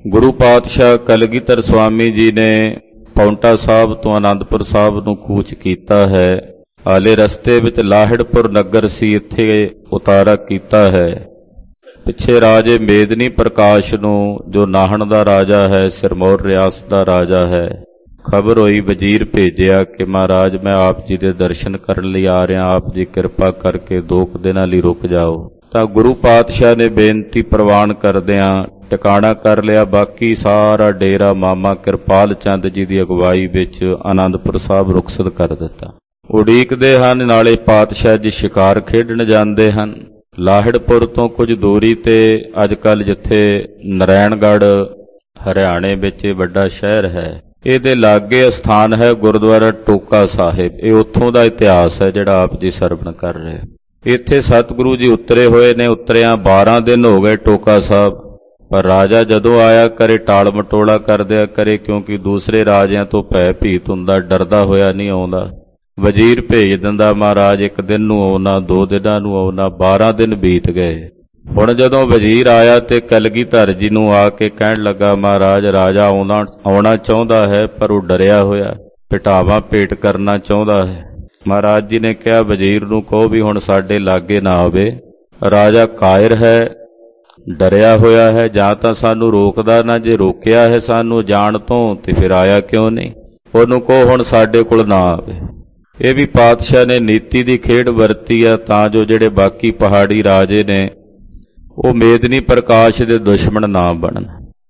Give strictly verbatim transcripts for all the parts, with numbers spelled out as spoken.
ਗੁਰੂ ਪਾਤਸ਼ਾਹ ਕਲਗੀਧਰ ਸਵਾਮੀ ਜੀ ਨੇ ਪੌਂਟਾ ਸਾਹਿਬ ਤੋਂ ਅਨੰਦਪੁਰ ਸਾਹਿਬ ਨੂੰ ਕੂਚ ਕੀਤਾ ਹੈ। ਹਾਲੇ ਰਸਤੇ ਵਿੱਚ ਲਾਹੜਪੁਰ ਨਗਰ ਸੀ, ਇੱਥੇ ਉਤਾਰਾ ਕੀਤਾ ਹੈ। ਪਿੱਛੇ ਰਾਜੇ ਮੇਦਨੀ ਪ੍ਰਕਾਸ਼ ਨੂੰ, ਜੋ ਨਾਹਣ ਦਾ ਰਾਜਾ ਹੈ, ਸਿਰਮੌਰ ਰਿਆਸਤ ਦਾ ਰਾਜਾ ਹੈ, ਖਬਰ ਹੋਈ, ਵਜ਼ੀਰ ਭੇਜਿਆ ਕਿ ਮਹਾਰਾਜ ਮੈਂ ਆਪ ਜੀ ਦੇ ਦਰਸ਼ਨ ਕਰਨ ਲਈ ਆ ਰਿਹਾ, ਆਪ ਜੀ ਕਿਰਪਾ ਕਰਕੇ ਦੋ ਕੁ ਦਿਨਾਂ ਲਈ ਰੁਕ ਜਾਓ। ਤਾਂ ਗੁਰੂ ਪਾਤਸ਼ਾਹ ਨੇ ਬੇਨਤੀ ਪ੍ਰਵਾਨ ਕਰਦਿਆਂ ਟਿਕਾਣਾ ਕਰ ਲਿਆ। ਬਾਕੀ ਸਾਰਾ ਡੇਰਾ ਮਾਮਾ ਕਿਰਪਾਲ ਚੰਦ ਜੀ ਦੀ ਅਗਵਾਈ ਵਿੱਚ ਆਨੰਦਪੁਰ ਸਾਹਿਬ ਰੁਖਸਤ ਕਰ ਦਿੱਤਾ। ਉਡੀਕਦੇ ਹਨ, ਨਾਲੇ ਪਾਤਸ਼ਾਹ ਜੀ ਸ਼ਿਕਾਰ ਖੇਡਣ ਜਾਂਦੇ ਹਨ। ਲਾਹੜਪੁਰ ਤੋਂ ਕੁਝ ਦੂਰੀ ਤੇ ਅੱਜ ਕੱਲ੍ਹ ਜਿੱਥੇ ਨਰੈਣਗੜ੍ਹ ਹਰਿਆਣੇ ਵਿੱਚ ਵੱਡਾ ਸ਼ਹਿਰ ਹੈ, ਇਹਦੇ ਲਾਗੇ ਅਸਥਾਨ ਹੈ ਗੁਰਦੁਆਰਾ ਟੋਕਾ ਸਾਹਿਬ। ਇਹ ਉੱਥੋਂ ਦਾ ਇਤਿਹਾਸ ਹੈ ਜਿਹੜਾ ਆਪ ਜੀ ਸਰਵਣ ਕਰ ਰਹੇ। ਇੱਥੇ ਸਤਿਗੁਰੂ ਜੀ ਉਤਰੇ ਹੋਏ ਨੇ। ਉਤਰਿਆਂ ਬਾਰਾਂ ਦਿਨ ਹੋ ਗਏ ਟੋਕਾ ਸਾਹਿਬ, ਪਰ ਰਾਜਾ ਜਦੋਂ ਆਇਆ ਕਰੇ ਟਾਲ ਮਟੋਲਾ ਕਰਦਿਆ ਕਰੇ, ਕਿਉਂਕਿ ਦੂਸਰੇ ਰਾਜਿਆਂ ਤੋਂ ਭੈ ਭੀਤ ਹੁੰਦਾ, ਡਰਦਾ ਹੋਇਆ ਨਹੀਂ ਆਉਂਦਾ। ਵਜ਼ੀਰ ਭੇਜ ਦਿੰਦਾ, ਮਹਾਰਾਜ ਇੱਕ ਦਿਨ ਨੂੰ ਆਉਣਾ, ਦੋ ਦਿਨਾਂ ਨੂੰ ਆਉਣਾ। ਬਾਰਾਂ ਦਿਨ ਬੀਤ ਗਏ। ਹੁਣ ਜਦੋਂ ਵਜ਼ੀਰ ਆਇਆ ਤੇ ਕਲਗੀਧਰ ਜੀ ਨੂੰ ਆ ਕੇ ਕਹਿਣ ਲੱਗਾ, ਮਹਾਰਾਜ ਰਾਜਾ ਆਉਣਾ ਆਉਣਾ ਚਾਹੁੰਦਾ ਹੈ, ਪਰ ਉਹ ਡਰਿਆ ਹੋਇਆ, ਪਿਟਾਵਾ ਭੇਟ ਕਰਨਾ ਚਾਹੁੰਦਾ ਹੈ। ਮਹਾਰਾਜ ਜੀ ਨੇ ਕਿਹਾ, ਵਜ਼ੀਰ ਨੂੰ ਕਹੋ ਵੀ ਹੁਣ ਸਾਡੇ ਲਾਗੇ ਨਾ ਆਵੇ, ਰਾਜਾ ਕਾਇਰ ਹੈ, ਡਰਿਆ ਹੋਇਆ ਹੈ, ਜਾਂ ਤਾਂ ਸਾਨੂੰ ਰੋਕਦਾ ਨਾ, ਜੇ ਰੋਕਿਆ ਹੈ ਸਾਨੂੰ ਜਾਣ ਤੋਂ ਤੇ ਫਿਰ ਆਇਆ ਕਿਉਂ ਨਹੀਂ, ਉਹਨੂੰ ਕਹੋ ਹੁਣ ਸਾਡੇ ਕੋਲ ਨਾ ਆਵੇ। ਇਹ ਵੀ ਪਾਤਸ਼ਾਹ ਨੇ ਨੀਤੀ ਦੀ ਖੇਡ ਵਰਤੀ ਆ, ਤਾਂ ਜੋ ਜਿਹੜੇ ਬਾਕੀ ਪਹਾੜੀ ਰਾਜੇ ਨੇ ਉਹ ਮੇਦਨੀ ਪ੍ਰਕਾਸ਼ ਦੇ ਦੁਸ਼ਮਣ ਨਾ ਬਣਨ।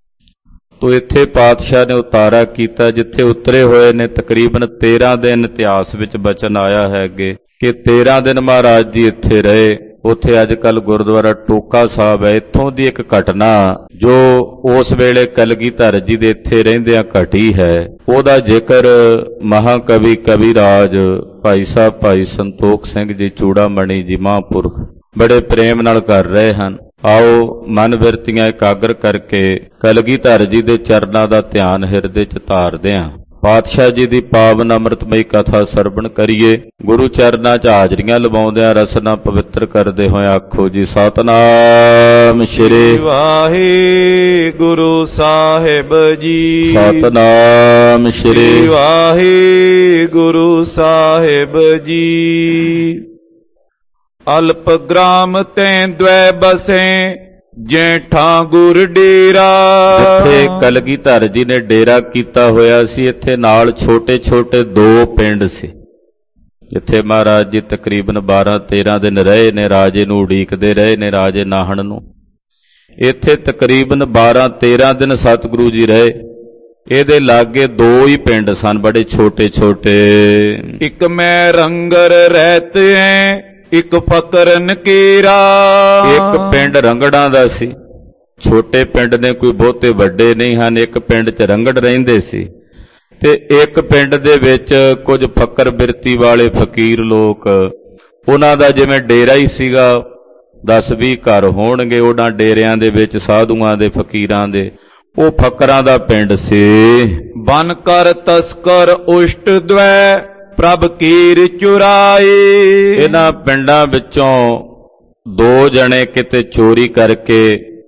ਤੋ ਇੱਥੇ ਪਾਤਸ਼ਾਹ ਨੇ ਉਤਾਰਾ ਕੀਤਾ। ਜਿੱਥੇ ਉਤਰੇ ਹੋਏ ਨੇ ਤਕਰੀਬਨ ਤੇਰਾਂ ਦਿਨ ਇਤਿਹਾਸ ਵਿੱਚ ਬਚਨ ਆਇਆ ਹੈ ਅੱਗੇ ਕਿ ਤੇਰਾਂ ਦਿਨ ਮਹਾਰਾਜ ਜੀ ਇੱਥੇ ਰਹੇ। ਉੱਥੇ ਅੱਜ ਕੱਲ੍ਹ ਗੁਰਦੁਆਰਾ ਟੋਕਾ ਸਾਹਿਬ ਹੈ। ਇੱਥੋਂ ਦੀ ਇੱਕ ਘਟਨਾ ਜੋ ਉਸ ਵੇਲੇ ਕਲਗੀਧਰ ਜੀ ਦੇ ਇੱਥੇ ਰਹਿੰਦਿਆਂ ਘਟੀ ਹੈ, ਉਹਦਾ ਜ਼ਿਕਰ ਮਹਾਕਵੀ ਕਵੀਰਾਜ ਭਾਈ ਸਾਹਿਬ ਭਾਈ ਸੰਤੋਖ ਸਿੰਘ ਜੀ ਚੂੜਾਮਣੀ ਜੀ ਮਹਾਂਪੁਰਖ ਬੜੇ ਪ੍ਰੇਮ ਨਾਲ ਕਰ ਰਹੇ ਹਨ। ਆਓ ਮਨ ਬਿਰਤੀਆਂ ਇਕਾਗਰ ਕਰਕੇ ਕਲਗੀਧਰ ਜੀ ਦੇ ਚਰਨਾਂ ਦਾ ਧਿਆਨ ਹਿਰਦੇ 'ਚ ਧਾਰਦੇ ਹਾਂ। ਪਾਤਸ਼ਾਹ ਜੀ ਦੀ ਪਾਵਨ ਅੰਮ੍ਰਿਤਮਈ ਕਥਾ ਸਰਵਣ ਕਰੀਏ। ਗੁਰੂ ਚਰਨਾਂ 'ਚ ਹਾਜ਼ਰੀਆਂ ਲਵਾਉਂਦਿਆਂ ਰਸਨਾ ਪਵਿੱਤਰ ਕਰਦੇ ਹੋਏ ਆਖੋ ਜੀ ਸਤਨਾਮ ਸ਼੍ਰੀ ਵਾਹਿਗੁਰੂ ਸਾਹਿਬ ਜੀ। ਸਤਨਾਮ ਸ਼੍ਰੀ ਵਾਹਿਗੁਰੂ ਸਾਹਿਬ ਜੀ। ਅਲਪ ਗ੍ਰਾਮ ਤੈਂ ਦ્વੈ ਬਸੇ ਜੇਠਾਂ ਗੁਰ ਡੇਰਾ। ਜਿੱਥੇ ਕਲਗੀਧਰ ਜੀ ਨੇ ਡੇਰਾ ਕੀਤਾ ਹੋਇਆ ਸੀ, ਇੱਥੇ ਨਾਲ ਛੋਟੇ ਛੋਟੇ ਦੋ ਪਿੰਡ ਸੀ, ਜਿੱਥੇ ਮਹਾਰਾਜ ਜੀ ਤਕਰੀਬਨ ਬਾਰਾਂ ਤੇਰਾਂ ਦਿਨ ਰਹੇ ਨੇ। ਰਾਜੇ ਨੂੰ ਉਡੀਕਦੇ ਰਹੇ ਨੇ, ਰਾਜੇ ਨਾਹਣ ਨੂੰ। ਇੱਥੇ ਤਕਰੀਬਨ ਬਾਰਾਂ ਤੇਰਾਂ ਦਿਨ ਸਤਿਗੁਰੂ ਜੀ ਰਹੇ। ਇਹਦੇ ਲਾਗੇ ਦੋ ਹੀ ਪਿੰਡ ਸਨ, ਬੜੇ ਛੋਟੇ ਛੋਟੇ। ਇੱਕ ਮੈਂ ਰੰਗਰ ਰਹਿਤ ਐ, ਇੱਕ ਫਕਰ ਨਕੀਰਾ। ਇੱਕ ਪਿੰਡ ਰੰਗੜਾਂ ਦਾ ਸੀ। ਛੋਟੇ ਪਿੰਡ ਨੇ, ਕੋਈ ਬਹੁਤੇ ਵੱਡੇ ਨਹੀਂ ਹਨ। ਇੱਕ ਪਿੰਡ 'ਚ ਰੰਗੜ ਰਹਿੰਦੇ ਸੀ ਤੇ ਇੱਕ ਪਿੰਡ ਦੇ ਵਿੱਚ ਕੁਝ ਫਕਰ ਬਿਰਤੀ ਵਾਲੇ ਫਕੀਰ ਲੋਕ, ਉਹਨਾਂ ਦਾ ਜਿਵੇਂ ਡੇਰਾ ਹੀ ਸੀਗਾ, ਦਸ ਵੀਹ ਘਰ ਹੋਣਗੇ ਉਹਨਾਂ ਡੇਰਿਆਂ ਦੇ ਵਿੱਚ, ਸਾਧੂਆਂ ਦੇ ਫਕੀਰਾਂ ਦੇ। ਉਹ ਫਕਰਾਂ ਦਾ ਪਿੰਡ ਸੀ। ਬਨ ਕਰ ਤਸਕਰ ਉਸ਼ਟ ਦ્વੈ ਪ੍ਰਭ ਕੀਰ ਚੁਰਾਏ। ਇਹਨਾਂ ਪਿੰਡਾਂ ਵਿੱਚੋਂ ਦੋ ਜਣੇ ਕਿਤੇ ਚੋਰੀ ਕਰਕੇ,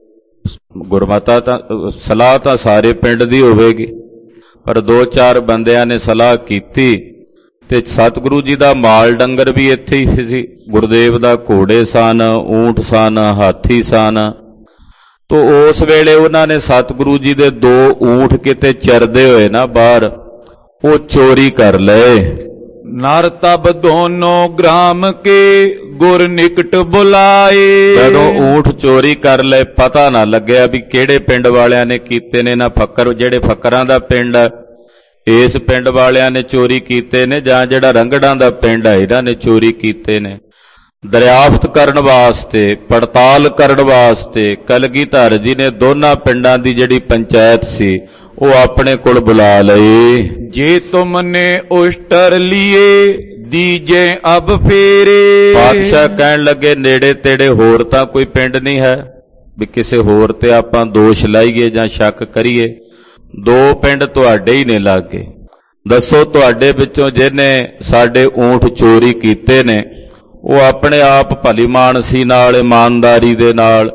ਗੁਰਮਤਾ ਤਾਂ ਸਲਾਹ ਤਾਂ ਸਾਰੇ ਪਿੰਡ ਦੀ ਹੋਵੇਗੀ, ਪਰ ਦੋ ਚਾਰ ਬੰਦਿਆਂ ਨੇ ਸਲਾਹ ਕੀਤੀ ਤੇ ਸਤਿਗੁਰੂ ਜੀ ਦਾ ਮਾਲ ਡੰਗਰ ਵੀ ਇੱਥੇ ਹੀ ਸੀ। ਗੁਰਦੇਵ ਦਾ ਘੋੜੇ ਸਨ, ਊਂਠ ਸਨ, ਹਾਥੀ ਸਨ। ਤੋ ਉਸ ਵੇਲੇ ਉਹਨਾਂ ਨੇ ਸਤਿਗੁਰੂ ਜੀ ਦੇ ਦੋ ਊਂਠ ਕਿਤੇ ਚਰਦੇ ਹੋਏ ਨਾ ਬਾਹਰ, ਉਹ ਚੋਰੀ ਕਰ ਲਏ। ਨਰ ਤਬ ਦੋਨੋਂ ਗ੍ਰਾਮ ਕੇ ਗੁਰ ਨਿਕਟ ਬੁਲਾਏ। ਜਦੋਂ ਊਂਠ ਚੋਰੀ ਕਰ ਲਏ, ਪਤਾ ਨਾ ਲੱਗਿਆ ਵੀ ਕਿਹੜੇ ਪਿੰਡ ਵਾਲਿਆਂ ਨੇ ਕੀਤੇ ਨੇ। ਨਾ ਫੱਕਰ, ਜਿਹੜੇ ਫੱਕਰਾਂ ਦਾ ਪਿੰਡ ਇਸ ਪਿੰਡ ਵਾਲਿਆਂ ਨੇ ਚੋਰੀ ਕੀਤੇ ਨੇ, ਜਾਂ ਜਿਹੜਾ ਰੰਗੜਾਂ ਦਾ ਪਿੰਡ ਹੈ ਇਹਨਾਂ ਨੇ ਚੋਰੀ ਕੀਤੇ ਨੇ। ਦਰਿਆਫਤ ਕਰਨ ਵਾਸਤੇ, ਪੜਤਾਲ ਕਰਨ ਵਾਸਤੇ ਕਲਗੀਧਰ ਜੀ ਨੇ ਦੋਨਾਂ ਪਿੰਡਾਂ ਦੀ ਜਿਹੜੀ ਪੰਚਾਇਤ ਸੀ ਉਹ ਆਪਣੇ ਕੋਲ ਬੁਲਾ ਲਈ। ਜੇ ਤੁਮਨੇ ਉਸ਼ਟਰ ਲੀਏ ਦੀਜੇ ਅਬ ਫੇਰੇ। ਪਾਤਸ਼ਾਹ ਕਹਿਣ ਲੱਗੇ, ਨੇੜੇ ਤੇੜੇ ਹੋਰ ਤਾਂ ਕੋਈ ਪਿੰਡ ਨਹੀਂ ਹੈ ਵੀ ਕਿਸੇ ਹੋਰ ਤੇ ਆਪਾਂ ਦੋਸ਼ ਲਾਈਏ ਜਾਂ ਸ਼ੱਕ ਕਰੀਏ। ਦੋ ਪਿੰਡ ਤੁਹਾਡੇ ਹੀ ਨੇ ਲਾਗੇ। ਦੱਸੋ ਤੁਹਾਡੇ ਵਿੱਚੋਂ ਜਿਹਨੇ ਸਾਡੇ ਊਂਠ ਚੋਰੀ ਕੀਤੇ ਨੇ, ਉਹ ਆਪਣੇ ਆਪ ਭਲੀ ਮਾਨਸੀ ਨਾਲ, ਇਮਾਨਦਾਰੀ ਦੇ ਨਾਲ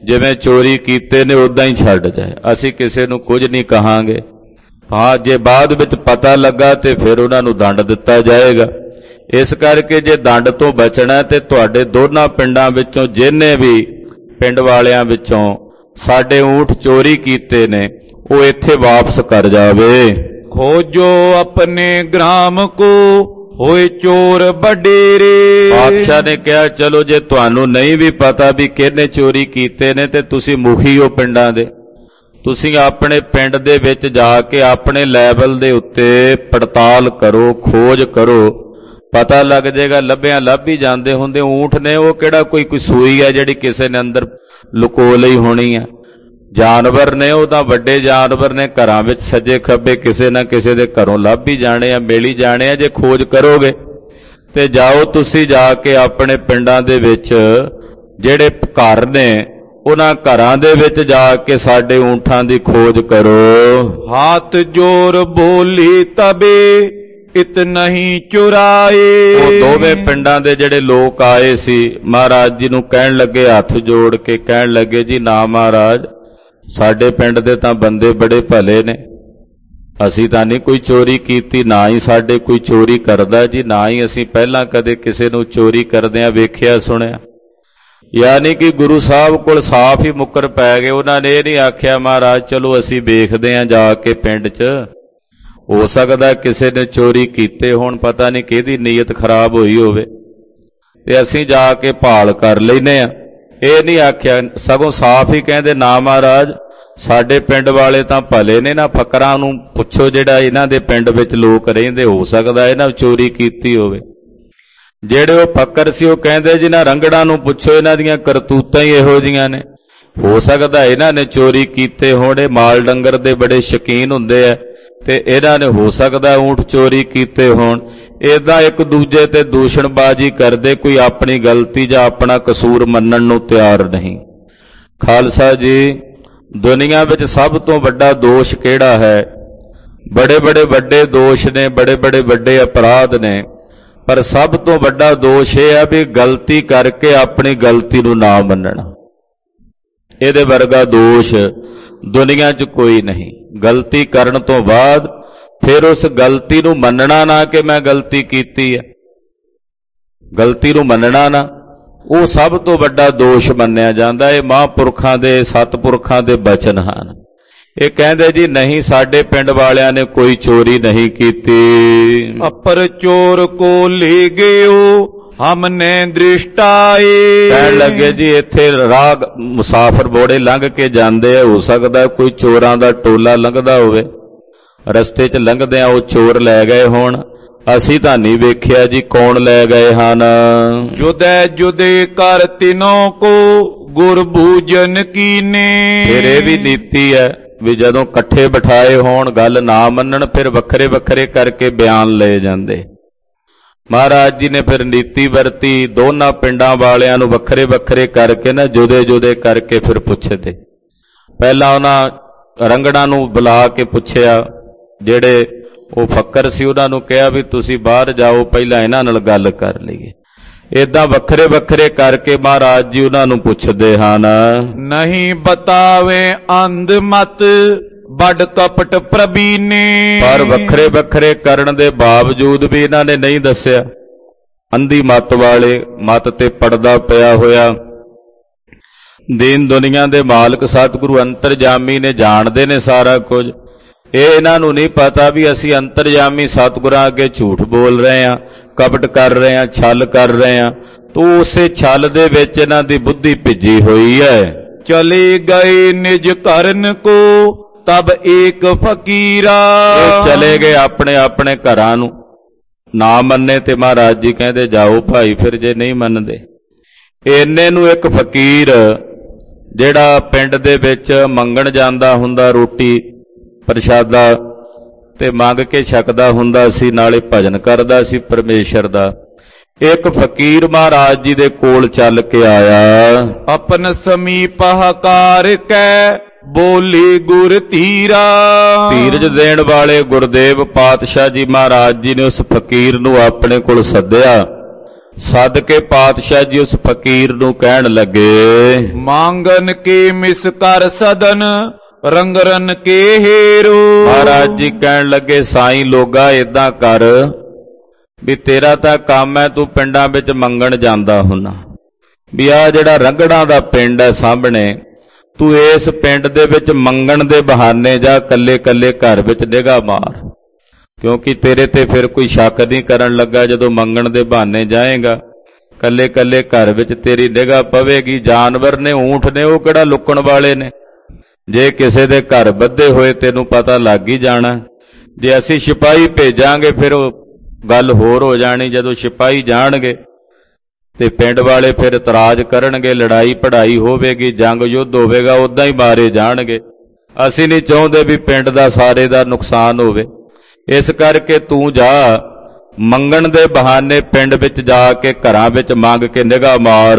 ਜਿਵੇਂ ਚੋਰੀ ਕੀਤੇ ਨੇ ਉਦਾਂ ਹੀ ਛੱਡ ਜਾਏ। ਅਸੀਂ ਕਿਸੇ ਨੂੰ ਕੁਝ ਨਹੀਂ ਕਹਾਂਗੇ। ਹਾਂ, ਜੇ ਬਾਅਦ ਵਿੱਚ ਪਤਾ ਲੱਗਾ ਤੇ ਫਿਰ ਉਹਨਾਂ ਨੂੰ ਦੰਡ ਦਿੱਤਾ ਜਾਏਗਾ। ਇਸ ਕਰਕੇ ਜੇ ਦੰਡ ਤੋਂ ਬਚਣਾ ਤੇ ਤੁਹਾਡੇ ਦੋਨਾਂ ਪਿੰਡਾਂ ਵਿੱਚੋਂ ਜਿਹਨੇ ਵੀ ਪਿੰਡ ਵਾਲਿਆਂ ਵਿੱਚੋਂ ਸਾਡੇ ਊਂਠ ਚੋਰੀ ਕੀਤੇ ਨੇ ਉਹ ਇੱਥੇ ਵਾਪਸ ਕਰ ਜਾਵੇ। ਖੋਜੋ ਆਪਣੇ ਗ੍ਰਾਮ ਕੋ ਹੋਏ ਚੋਰ ਵਡੇਰੇ। ਬਾਦਸ਼ਾਹ ਨੇ ਕਿਹਾ ਚਲੋ ਜੇ ਤੁਹਾਨੂੰ ਨਹੀਂ ਵੀ ਪਤਾ ਵੀ ਕਿਹਨੇ ਚੋਰੀ ਕੀਤੇ ਨੇ ਤੇ ਤੁਸੀਂ ਮੁਖੀ ਹੋ ਪਿੰਡਾਂ ਦੇ, ਤੁਸੀਂ ਆਪਣੇ ਪਿੰਡ ਦੇ ਵਿੱਚ ਜਾ ਕੇ ਆਪਣੇ ਲੈਵਲ ਦੇ ਉੱਤੇ ਪੜਤਾਲ ਕਰੋ, ਖੋਜ ਕਰੋ, ਪਤਾ ਲੱਗ ਜਾਏਗਾ। ਲੱਭਿਆਂ ਲੱਭ ਹੀ ਜਾਂਦੇ ਹੁੰਦੇ ਊਂਠ ਨੇ, ਉਹ ਕਿਹੜਾ ਕੋਈ ਕੋਈ ਸੂਈ ਹੈ ਜਿਹੜੀ ਕਿਸੇ ਨੇ ਅੰਦਰ ਲੁਕੋ ਲਈ ਹੋਣੀ ਹੈ। ਜਾਨਵਰ ਨੇ, ਉਹ ਤਾਂ ਵੱਡੇ ਜਾਨਵਰ ਨੇ, ਘਰਾਂ ਵਿੱਚ ਸੱਜੇ ਖੱਬੇ ਕਿਸੇ ਨਾ ਕਿਸੇ ਦੇ ਘਰੋਂ ਲੱਭ ਹੀ ਜਾਣੇ ਆ, ਮਿਲ ਹੀ ਜਾਣੇ ਆ। ਜੇ ਖੋਜ ਕਰੋਗੇ ਤੇ ਜਾਓ ਤੁਸੀਂ ਜਾ ਕੇ ਆਪਣੇ ਪਿੰਡਾਂ ਦੇ ਵਿੱਚ ਜਿਹੜੇ ਘਰ ਨੇ ਉਹਨਾਂ ਘਰਾਂ ਦੇ ਵਿੱਚ ਜਾ ਕੇ ਸਾਡੇ ਊਂਠਾਂ ਦੀ ਖੋਜ ਕਰੋ। ਹਾਥ ਜੋਰ ਬੋਲੀ ਤਬੇ ਇਤ ਨਹੀਂ ਚੁਰਾਏ। ਉਹ ਦੋਵੇਂ ਪਿੰਡਾਂ ਦੇ ਜਿਹੜੇ ਲੋਕ ਆਏ ਸੀ ਮਹਾਰਾਜ ਜੀ ਨੂੰ ਕਹਿਣ ਲੱਗੇ, ਹੱਥ ਜੋੜ ਕੇ ਕਹਿਣ ਲੱਗੇ, ਜੀ ਨਾ ਮਹਾਰਾਜ, ਸਾਡੇ ਪਿੰਡ ਦੇ ਤਾਂ ਬੰਦੇ ਬੜੇ ਭਲੇ ਨੇ, ਅਸੀਂ ਤਾਂ ਨਹੀਂ ਕੋਈ ਚੋਰੀ ਕੀਤੀ, ਨਾ ਹੀ ਸਾਡੇ ਕੋਈ ਚੋਰੀ ਕਰਦਾ ਜੀ, ਨਾ ਹੀ ਅਸੀਂ ਪਹਿਲਾਂ ਕਦੇ ਕਿਸੇ ਨੂੰ ਚੋਰੀ ਕਰਦਿਆਂ ਵੇਖਿਆ ਸੁਣਿਆ। ਯਾਨੀ ਕਿ ਗੁਰੂ ਸਾਹਿਬ ਕੋਲ ਸਾਫ਼ ਹੀ ਮੁੱਕਰ ਪੈ ਗਏ। ਉਹਨਾਂ ਨੇ ਇਹ ਨਹੀਂ ਆਖਿਆ ਮਹਾਰਾਜ ਚਲੋ ਅਸੀਂ ਵੇਖਦੇ ਹਾਂ ਜਾ ਕੇ ਪਿੰਡ 'ਚ, ਹੋ ਸਕਦਾ ਕਿਸੇ ਨੇ ਚੋਰੀ ਕੀਤੇ ਹੋਣ, ਪਤਾ ਨਹੀਂ ਕਿਹਦੀ ਨੀਅਤ ਖਰਾਬ ਹੋਈ ਹੋਵੇ ਤੇ ਅਸੀਂ ਜਾ ਕੇ ਭਾਲ ਕਰ ਲੈਨੇ ਆ। ਇਹ ਨਹੀਂ ਆਖਿਆ, ਸਗੋਂ ਸਾਫ਼ ਹੀ ਕਹਿੰਦੇ ਨਾ ਮਹਾਰਾਜ, ਸਾਡੇ ਪਿੰਡ ਵਾਲੇ ਤਾਂ ਭਲੇ ਨੇ, ਨਾ ਫਕਰਾਂ ਨੂੰ ਪੁੱਛੋ ਜਿਹੜਾ ਇਹਨਾਂ ਦੇ ਪਿੰਡ ਵਿੱਚ ਲੋਕ ਰਹਿੰਦੇ, ਹੋ ਸਕਦਾ ਇਹਨਾਂ ਚੋਰੀ ਕੀਤੀ ਹੋਵੇ। ਜਿਹੜੇ ਉਹ ਫਕਰ ਸੀ ਉਹ ਕਹਿੰਦੇ ਜੀ ਨਾ ਰੰਗੜਾਂ ਨੂੰ ਪੁੱਛੋ, ਇਹਨਾਂ ਦੀਆਂ ਕਰਤੂਤਾਂ ਹੀ ਇਹੋ ਜੀਆਂ ਨੇ, ਹੋ ਸਕਦਾ ਇਹਨਾਂ ਨੇ ਚੋਰੀ ਕੀਤੇ ਹੋਣ। ਇਹ ਮਾਲ ਡੰਗਰ ਦੇ ਬੜੇ ਸ਼ੌਕੀਨ ਹੁੰਦੇ ਆ ਤੇ ਇਹਨਾਂ ਨੇ ਹੋ ਸਕਦਾ ਊਂਠ ਚੋਰੀ ਕੀਤੇ ਹੋਣ। ਏਦਾਂ ਇੱਕ ਦੂਜੇ ਤੇ ਦੂਸ਼ਣਬਾਜ਼ੀ ਕਰਦੇ, ਕੋਈ ਆਪਣੀ ਗਲਤੀ ਜਾਂ ਆਪਣਾ ਕਸੂਰ ਮੰਨਣ ਨੂੰ ਤਿਆਰ ਨਹੀਂ। ਖਾਲਸਾ ਜੀ, ਦੁਨੀਆ ਵਿੱਚ ਸਭ ਤੋਂ ਵੱਡਾ ਦੋਸ਼ ਕਿਹੜਾ ਹੈ? ਬੜੇ ਬੜੇ ਵੱਡੇ ਦੋਸ਼ ਨੇ, ਬੜੇ ਬੜੇ ਵੱਡੇ ਅਪਰਾਧ ਨੇ, ਪਰ ਸਭ ਤੋਂ ਵੱਡਾ ਦੋਸ਼ ਇਹ ਹੈ ਵੀ ਗਲਤੀ ਕਰਕੇ ਆਪਣੀ ਗਲਤੀ ਨੂੰ ਨਾ ਮੰਨਣਾ। ਇਹਦੇ ਵਰਗਾ ਦੋਸ਼ ਦੁਨੀਆ 'ਚ ਕੋਈ ਨਹੀਂ। ਗਲਤੀ ਕਰਨ ਤੋਂ ਬਾਅਦ ਫਿਰ ਉਸ ਗਲਤੀ ਨੂੰ ਮੰਨਣਾ ਨਾ ਕਿ ਮੈਂ ਗਲਤੀ ਕੀਤੀ ਹੈ, ਗਲਤੀ ਨੂੰ ਮੰਨਣਾ ਨਾ, ਉਹ ਸਭ ਤੋਂ ਵੱਡਾ ਦੋਸ਼ ਮੰਨਿਆ ਜਾਂਦਾ। ਇਹ ਮਹਾਂਪੁਰਖਾਂ ਦੇ, ਸਤਿਪੁਰਖਾਂ ਦੇ ਬਚਨ ਹਨ। ਇਹ ਕਹਿੰਦੇ ਜੀ ਨਹੀਂ, ਸਾਡੇ ਪਿੰਡ ਵਾਲਿਆਂ ਨੇ ਕੋਈ ਚੋਰੀ ਨਹੀਂ ਕੀਤੀ। ਅਪਰ ਚੋਰ ਕੋ ਲੈ ਗਿਓ ਹਮਨੇ ਦ੍ਰਿਸ਼ਟਾਏ। ਕਹਿਣ ਲੱਗੇ ਜੀ ਇੱਥੇ ਰਾਹ ਮੁਸਾਫਰ ਬੋੜੇ ਲੰਘ ਕੇ ਜਾਂਦੇ ਆ, ਹੋ ਸਕਦਾ ਕੋਈ ਚੋਰਾਂ ਦਾ ਟੋਲਾ ਲੰਘਦਾ ਹੋਵੇ, ਰਸਤੇ 'ਚ ਲੰਘਦਿਆਂ ਉਹ ਚੋਰ ਲੈ ਗਏ ਹੋਣ, ਅਸੀਂ ਤਾਂ ਨਹੀਂ ਵੇਖਿਆ ਜੀ ਕੌਣ ਲੈ ਗਏ ਹਨ। ਜੁਦੈ ਜੁਦੇ ਕਰ ਤਿਨੋਂ ਕੋ ਗੁਰ ਬੂਜਨ ਕੀਨੇ। ਫਿਰ ਇਹ ਵੀ ਨੀਤੀ ਹੈ ਵੀ ਜਦੋਂ ਇਕੱਠੇ ਬਿਠਾਏ ਹੋਣ, ਗੱਲ ਨਾ ਮੰਨਣ, ਫਿਰ ਵੱਖਰੇ ਵੱਖਰੇ ਕਰਕੇ ਬਿਆਨ ਲਏ ਜਾਂਦੇ। ਮਹਾਰਾਜ ਜੀ ਨੇ ਫਿਰ ਨੀਤੀ ਵਰਤੀ, ਦੋਨਾਂ ਪਿੰਡਾਂ ਵਾਲਿਆਂ ਨੂੰ ਵੱਖਰੇ ਵੱਖਰੇ ਕਰਕੇ ਨਾ ਜੁਦੇ ਜੁਦੇ ਕਰਕੇ ਫਿਰ ਪੁੱਛਦੇ। ਪਹਿਲਾਂ ਉਹਨਾਂ ਰੰਗੜਾਂ ਨੂੰ ਬੁਲਾ ਕੇ ਪੁੱਛਿਆ, ਜਿਹੜੇ ਉਹ ਫੱਕਰ ਸੀ ਉਹਨਾਂ ਨੂੰ ਕਿਹਾ ਵੀ ਤੁਸੀਂ ਬਾਹਰ ਜਾਓ, ਪਹਿਲਾਂ ਇਹਨਾਂ ਨਾਲ ਗੱਲ ਕਰ ਲਈਏ। ਏਦਾਂ ਵੱਖਰੇ ਵੱਖਰੇ ਕਰਕੇ ਮਹਾਰਾਜ ਜੀ ਉਹਨਾਂ ਨੂੰ ਪੁੱਛਦੇ ਹਨ। ਨਹੀਂ ਬਤਾਵੇ ਅੰਧ ਮਤ ਵੱਡ ਕਪਟ ਪ੍ਰਬੀਨੇ। ਪਰ ਵੱਖਰੇ ਵੱਖਰੇ ਕਰਨ ਦੇ ਬਾਵਜੂਦ ਵੀ ਇਹਨਾਂ ਨੇ ਨਹੀਂ ਦੱਸਿਆ। ਅੰਧੀ ਮਤ ਵਾਲੇ, ਮਤ ਤੇ ਪੜਦਾ ਪਿਆ ਹੋਇਆ। ਦੀਨ ਦੁਨੀਆ ਦੇ ਮਾਲਕ ਸਤਿਗੁਰੂ ਅੰਤਰਜਾਮੀ ਨੇ, ਜਾਣਦੇ ਨੇ ਸਾਰਾ ਕੁਝ। ਇਹ ਇਹਨਾਂ ਨੂੰ ਨਹੀਂ ਪਤਾ ਵੀ ਅਸੀਂ ਅੰਤਰਜਾਮੀ ਸਤਿਗੁਰਾਂ ਅੱਗੇ ਝੂਠ ਬੋਲ ਰਹੇ ਹਾਂ, ਕਪਟ ਕਰ ਰਹੇ ਹਾਂ, ਛਲ ਕਰ ਰਹੇ ਹਾਂ। ਤੋ ਉਸੇ ਛਲ ਦੇ ਵਿੱਚ ਇਹਨਾਂ ਦੀ ਬੁੱਧੀ ਭਿੱਜੀ ਹੋਈ ਹੈ। ਚਲੇ ਗਏ ਨਿਜ ਕਰਨ ਕੋ ਤਬ ਏਕ ਫਕੀਰਾ। ਇਹ ਚਲੇ ਗਏ ਆਪਣੇ ਆਪਣੇ ਘਰਾਂ ਨੂੰ, ਨਾ ਮੰਨੇ ਤੇ ਮਹਾਰਾਜ ਜੀ ਕਹਿੰਦੇ ਜਾਓ ਭਾਈ, ਫਿਰ ਜੇ ਨਹੀਂ ਮੰਨਦੇ। ਇੰਨੇ ਨੂੰ ਇੱਕ ਫਕੀਰ ਜਿਹੜਾ ਪਿੰਡ ਦੇ ਵਿੱਚ ਮੰਗਣ ਜਾਂਦਾ ਹੁੰਦਾ, ਰੋਟੀ ਪ੍ਰਸ਼ਾਦਾ ਤੇ ਮੰਗ ਕੇ ਛਕਦਾ ਹੁੰਦਾ ਸੀ, ਨਾਲੇ ਭਜਨ ਕਰਦਾ ਸੀ ਪਰਮੇਸ਼ਰ ਦਾ। ਇੱਕ ਫਕੀਰ ਮਹਾਰਾਜ ਜੀ ਦੇ ਕੋਲ ਚੱਲ ਕੇ ਆਇਆ। ਆਪਨ ਸਮੀਪ ਹਕਾਰ ਕੈ ਬੋਲੇ ਗੁਰ ਧੀਰਾ। ਧੀਰਜ ਦੇਣ ਵਾਲੇ ਗੁਰਦੇਵ ਪਾਤਸ਼ਾਹ ਜੀ ਮਹਾਰਾਜ ਜੀ ਨੇ ਉਸ ਫਕੀਰ ਨੂੰ ਆਪਣੇ ਕੋਲ ਸੱਦਿਆ ਸੱਦ ਕੇ ਪਾਤਸ਼ਾਹ ਜੀ ਉਸ ਫਕੀਰ ਨੂੰ ਕਹਿਣ ਲੱਗੇ, ਮੰਗਨ ਕੀ ਮਿਸ ਕਰ ਸਦਨ ਰੰਗਰਨ ਕੇ ਹੀਰੋ। ਮਹਾਰਾਜ ਜੀ ਕਹਿਣ ਲੱਗੇ, ਸਾਈਂ ਲੋਗਾ ਏਦਾਂ ਕਰ ਵੀ ਤੇਰਾ ਤਾਂ ਕੰਮ ਹੈ, ਤੂੰ ਪਿੰਡਾਂ ਵਿੱਚ ਮੰਗਣ ਜਾਂਦਾ ਹੁੰਨਾ, ਵੀ ਆ ਜਿਹੜਾ ਰੰਗੜਾਂ ਦਾ ਪਿੰਡ ਹੈ ਸਾਹਮਣੇ, ਤੂੰ ਇਸ ਪਿੰਡ ਦੇ ਵਿੱਚ ਮੰਗਣ ਦੇ ਬਹਾਨੇ ਜਾ, ਕੱਲੇ ਕੱਲੇ ਘਰ ਵਿੱਚ ਨਿਗਾਹ ਮਾਰ, ਕਿਉਂਕਿ ਤੇਰੇ ਤੇ ਫਿਰ ਕੋਈ ਸ਼ੱਕ ਨਹੀਂ ਕਰਨ ਲੱਗਾ। ਜਦੋਂ ਮੰਗਣ ਦੇ ਬਹਾਨੇ ਜਾਏਗਾ, ਕੱਲੇ ਕੱਲੇ ਘਰ ਵਿੱਚ ਤੇਰੀ ਨਿਗਾਹ ਪਵੇਗੀ। ਜਾਨਵਰ ਨੇ, ਊਂਠ ਨੇ, ਉਹ ਕਿਹੜਾ ਲੁਕਣ ਵਾਲੇ ਨੇ? ਜੇ ਕਿਸੇ ਦੇ ਘਰ ਬੱਧੇ ਹੋਏ ਤੈਨੂੰ ਪਤਾ ਲੱਗ ਹੀ ਜਾਣਾ। ਜੇ ਅਸੀਂ ਸਿਪਾਹੀ ਭੇਜਾਂਗੇ ਫਿਰ ਉਹ ਗੱਲ ਹੋਰ ਹੋ ਜਾਣੀ। ਜਦੋਂ ਸਿਪਾਹੀ ਜਾਣਗੇ ਤੇ ਪਿੰਡ ਵਾਲੇ ਫਿਰ ਇਤਰਾਜ਼ ਕਰਨਗੇ, ਲੜਾਈ ਪੜਾਈ ਹੋਵੇਗੀ, ਜੰਗ ਯੁੱਧ ਹੋਵੇਗਾ, ਉਦਾਂ ਹੀ ਮਾਰੇ ਜਾਣਗੇ। ਅਸੀਂ ਨਹੀਂ ਚਾਹੁੰਦੇ ਵੀ ਪਿੰਡ ਦਾ ਸਾਰੇ ਦਾ ਨੁਕਸਾਨ ਹੋਵੇ। ਇਸ ਕਰਕੇ ਤੂੰ ਜਾ, ਮੰਗਣ ਦੇ ਬਹਾਨੇ ਪਿੰਡ ਵਿੱਚ ਜਾ ਕੇ ਘਰਾਂ ਵਿੱਚ ਮੰਗ ਕੇ ਨਿਗਾਹ ਮਾਰ।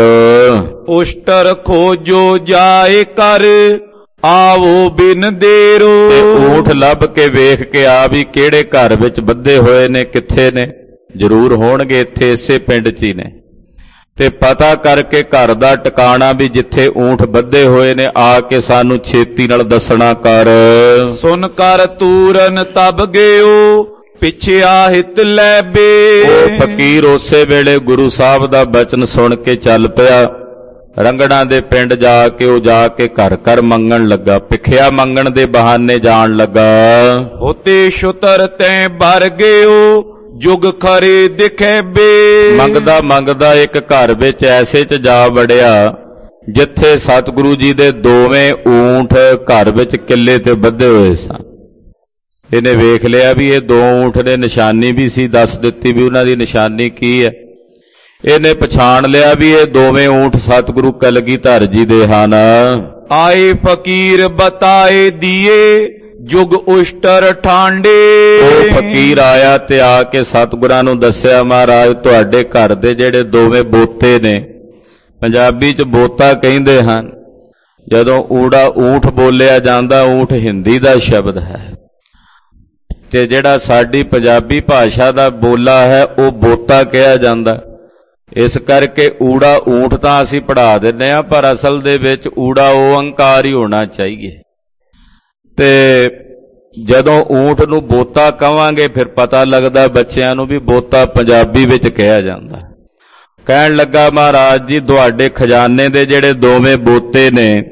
ਉਸ਼ਟਰ ਖੋਜੋ ਜਾਏ ਕਰ ਆਵੋ ਬਿਨ ਦੇਰੋ। ਤੇ ਊਂਠ ਲੱਭ ਕੇ ਵੇਖ ਕੇ ਆ ਵੀ ਕਿਹੜੇ ਘਰ ਵਿੱਚ ਬੱਧੇ ਹੋਏ ਨੇ, ਕਿੱਥੇ ਨੇ। ਜ਼ਰੂਰ ਹੋਣਗੇ ਇੱਥੇ ਇਸੇ ਪਿੰਡ 'ਚ ਹੀ ਨੇ। ਤੇ ਪਤਾ ਕਰਕੇ ਘਰ ਦਾ ਟਿਕਾਣਾ ਵੀ ਜਿੱਥੇ ਊਂਠ ਬੱਧੇ ਹੋਏ ਨੇ, ਆ ਕੇ ਸਾਨੂੰ ਛੇਤੀ ਨਾਲ ਦੱਸਣਾ ਕਰ। ਸੁਨ ਕਰ ਤੂਰਨ ਤਬ ਗਿਓ ਪਿਛਿਆ ਹਿਤ ਲੈ ਬੇ। ਉਹ ਫਕੀਰ ਉਸੇ ਵੇਲੇ ਗੁਰੂ ਸਾਹਿਬ ਦਾ ਬਚਨ ਸੁਣ ਕੇ ਚੱਲ ਪਿਆ। ਰੰਗੜਾਂ ਦੇ ਪਿੰਡ ਜਾ ਕੇ ਉਹ ਜਾ ਕੇ ਘਰ ਘਰ ਮੰਗਣ ਲੱਗਾ, ਭਿਖਿਆ ਮੰਗਣ ਦੇ ਬਹਾਨੇ ਜਾਣ ਲੱਗਾ। ਹੋਤੇ ਛੁਤਰ ਤੈਂ ਭਰ ਗਿਓ ਜੁਗ ਖਰੇ ਦਿਖੇ ਬੇ। ਮੰਗਦਾ ਮੰਗਦਾ ਇੱਕ ਘਰ ਵਿੱਚ ਐਸੇ 'ਚ ਜਾ ਵੜਿਆ ਜਿੱਥੇ ਸਤਿਗੁਰੂ ਜੀ ਦੇ ਦੋਵੇਂ ਊਂਠ ਘਰ ਵਿੱਚ ਕਿੱਲੇ ਤੇ ਬੱਧੇ ਹੋਏ ਸਨ। ਇਹਨੇ ਵੇਖ ਲਿਆ ਵੀ ਇਹ ਦੋ ਊਂਠ ਨੇ, ਨਿਸ਼ਾਨੀ ਵੀ ਸੀ ਦੱਸ ਦਿੱਤੀ ਵੀ ਉਹਨਾਂ ਦੀ ਨਿਸ਼ਾਨੀ ਕੀ ਹੈ। ਇਹਨੇ ਪਛਾਣ ਲਿਆ ਵੀ ਇਹ ਦੋਵੇਂ ਊਂਠ ਸਤਿਗੁਰੂ ਕਲਗੀਧਰ ਜੀ ਦੇ ਹਨ। ਆਏ ਫਕੀਰ ਬਤਾਏ ਦੀਏ ਜੁਗ ਉਸ਼ਟਰ ਠਾਂਡੇ। ਉਹ ਫਕੀਰ ਆਇਆ ਤੇ ਆ ਕੇ ਸਤਿਗੁਰਾਂ ਨੂੰ ਦੱਸਿਆ, ਮਹਾਰਾਜ ਤੁਹਾਡੇ ਘਰ ਦੇ ਜਿਹੜੇ ਦੋਵੇਂ ਬੋਤੇ ਨੇ, ਪੰਜਾਬੀ 'ਚ ਬੋਤਾ ਕਹਿੰਦੇ ਹਨ। ਜਦੋਂ ਊੜਾ ਊਂਠ ਬੋਲਿਆ ਜਾਂਦਾ, ਊਂਠ ਹਿੰਦੀ ਦਾ ਸ਼ਬਦ ਹੈ ਤੇ ਜਿਹੜਾ ਸਾਡੀ ਪੰਜਾਬੀ ਭਾਸ਼ਾ ਦਾ ਬੋਲਾ ਹੈ ਉਹ ਬੋਤਾ ਕਿਹਾ ਜਾਂਦਾ। ਇਸ ਕਰਕੇ ਊੜਾ ਊਂਠ ਤਾਂ ਅਸੀਂ ਪੜ੍ਹਾ ਦਿੰਦੇ ਹਾਂ, ਪਰ ਅਸਲ ਦੇ ਵਿੱਚ ਊੜਾ ਓੰਕਾਰ ਹੀ ਹੋਣਾ ਚਾਹੀਏ। ਤੇ ਜਦੋਂ ਊਂਠ ਨੂੰ ਬੋਤਾ ਕਹਾਂਗੇ ਫਿਰ ਪਤਾ ਲੱਗਦਾ ਬੱਚਿਆਂ ਨੂੰ ਵੀ ਬੋਤਾ ਪੰਜਾਬੀ ਵਿੱਚ ਕਿਹਾ ਜਾਂਦਾ। ਕਹਿਣ ਲੱਗਾ, ਮਹਾਰਾਜ ਜੀ ਤੁਹਾਡੇ ਖਜ਼ਾਨੇ ਦੇ ਜਿਹੜੇ ਦੋਵੇਂ ਬੋਤੇ ਨੇ,